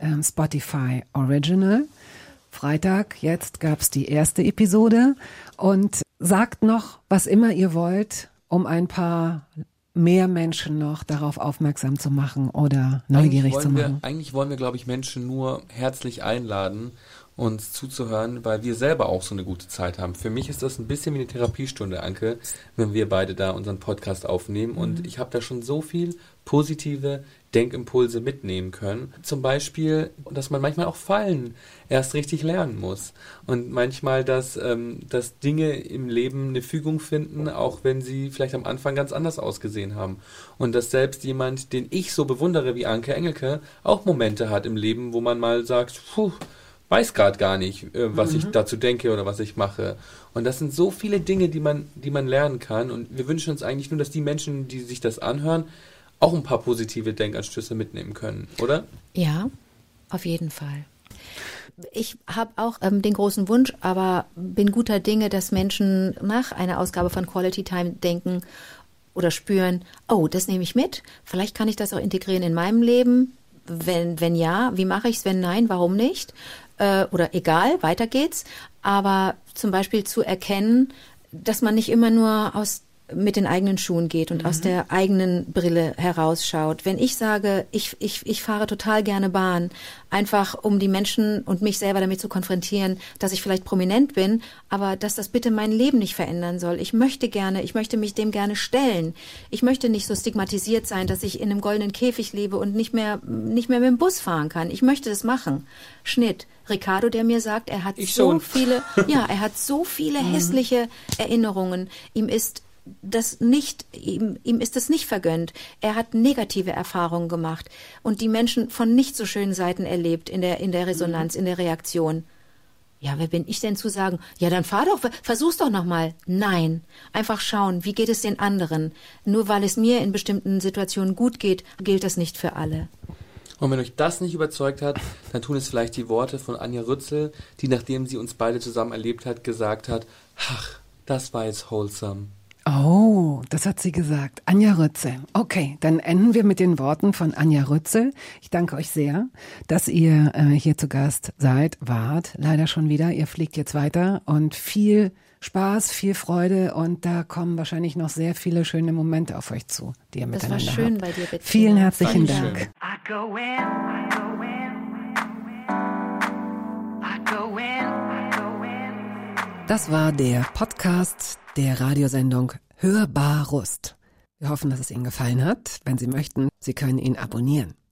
Spotify Original. Freitag, jetzt gab's die erste Episode und sagt noch, was immer ihr wollt, um ein paar mehr Menschen noch darauf aufmerksam zu machen oder neugierig zu machen. Eigentlich wollen wir, glaube ich, Menschen nur herzlich einladen, uns zuzuhören, weil wir selber auch so eine gute Zeit haben. Für mich ist das ein bisschen wie eine Therapiestunde, Anke, wenn wir beide da unseren Podcast aufnehmen und ich habe da schon so viel positive Denkimpulse mitnehmen können. Zum Beispiel, dass man manchmal auch Fallen erst richtig lernen muss. Und manchmal, dass Dinge im Leben eine Fügung finden, auch wenn sie vielleicht am Anfang ganz anders ausgesehen haben. Und dass selbst jemand, den ich so bewundere wie Anke Engelke, auch Momente hat im Leben, wo man mal sagt, weiß gerade gar nicht, was ich dazu denke oder was ich mache. Und das sind so viele Dinge, die man lernen kann. Und wir wünschen uns eigentlich nur, dass die Menschen, die sich das anhören, auch ein paar positive Denkanstöße mitnehmen können, oder? Ja, auf jeden Fall. Ich habe auch den großen Wunsch, aber bin guter Dinge, dass Menschen nach einer Ausgabe von Quality Time denken oder spüren, oh, das nehme ich mit, vielleicht kann ich das auch integrieren in meinem Leben. Wenn ja, wie mache ich es? Wenn nein, warum nicht? Oder egal, weiter geht's. Aber zum Beispiel zu erkennen, dass man nicht immer nur mit den eigenen Schuhen geht und aus der eigenen Brille herausschaut. Wenn ich sage, ich fahre total gerne Bahn, einfach um die Menschen und mich selber damit zu konfrontieren, dass ich vielleicht prominent bin, aber dass das bitte mein Leben nicht verändern soll. Ich möchte mich dem gerne stellen. Ich möchte nicht so stigmatisiert sein, dass ich in einem goldenen Käfig lebe und nicht mehr mit dem Bus fahren kann. Ich möchte das machen. Schnitt. Ricardo, der mir sagt, er hat so viele hässliche Erinnerungen. Ihm ist das nicht vergönnt. Er hat negative Erfahrungen gemacht und die Menschen von nicht so schönen Seiten erlebt in der Resonanz, in der Reaktion. Ja, wer bin ich denn zu sagen, ja, dann versuch's doch nochmal. Nein, einfach schauen, wie geht es den anderen. Nur weil es mir in bestimmten Situationen gut geht, gilt das nicht für alle. Und wenn euch das nicht überzeugt hat, dann tun es vielleicht die Worte von Anja Rützel, die, nachdem sie uns beide zusammen erlebt hat, gesagt hat, ach, das war jetzt wholesome. Oh, das hat sie gesagt. Anja Rützel. Okay, dann enden wir mit den Worten von Anja Rützel. Ich danke euch sehr, dass ihr hier zu Gast wart. Leider schon wieder. Ihr fliegt jetzt weiter und viel Spaß, viel Freude und da kommen wahrscheinlich noch sehr viele schöne Momente auf euch zu, die ihr miteinander habt. Das war schön bei dir, Bettina. Vielen herzlichen Dankeschön. Dank. I go in, I go in, I go in, I go in. Das war der Podcast der Radiosendung Hörbar Rust. Wir hoffen, dass es Ihnen gefallen hat. Wenn Sie möchten, Sie können ihn abonnieren.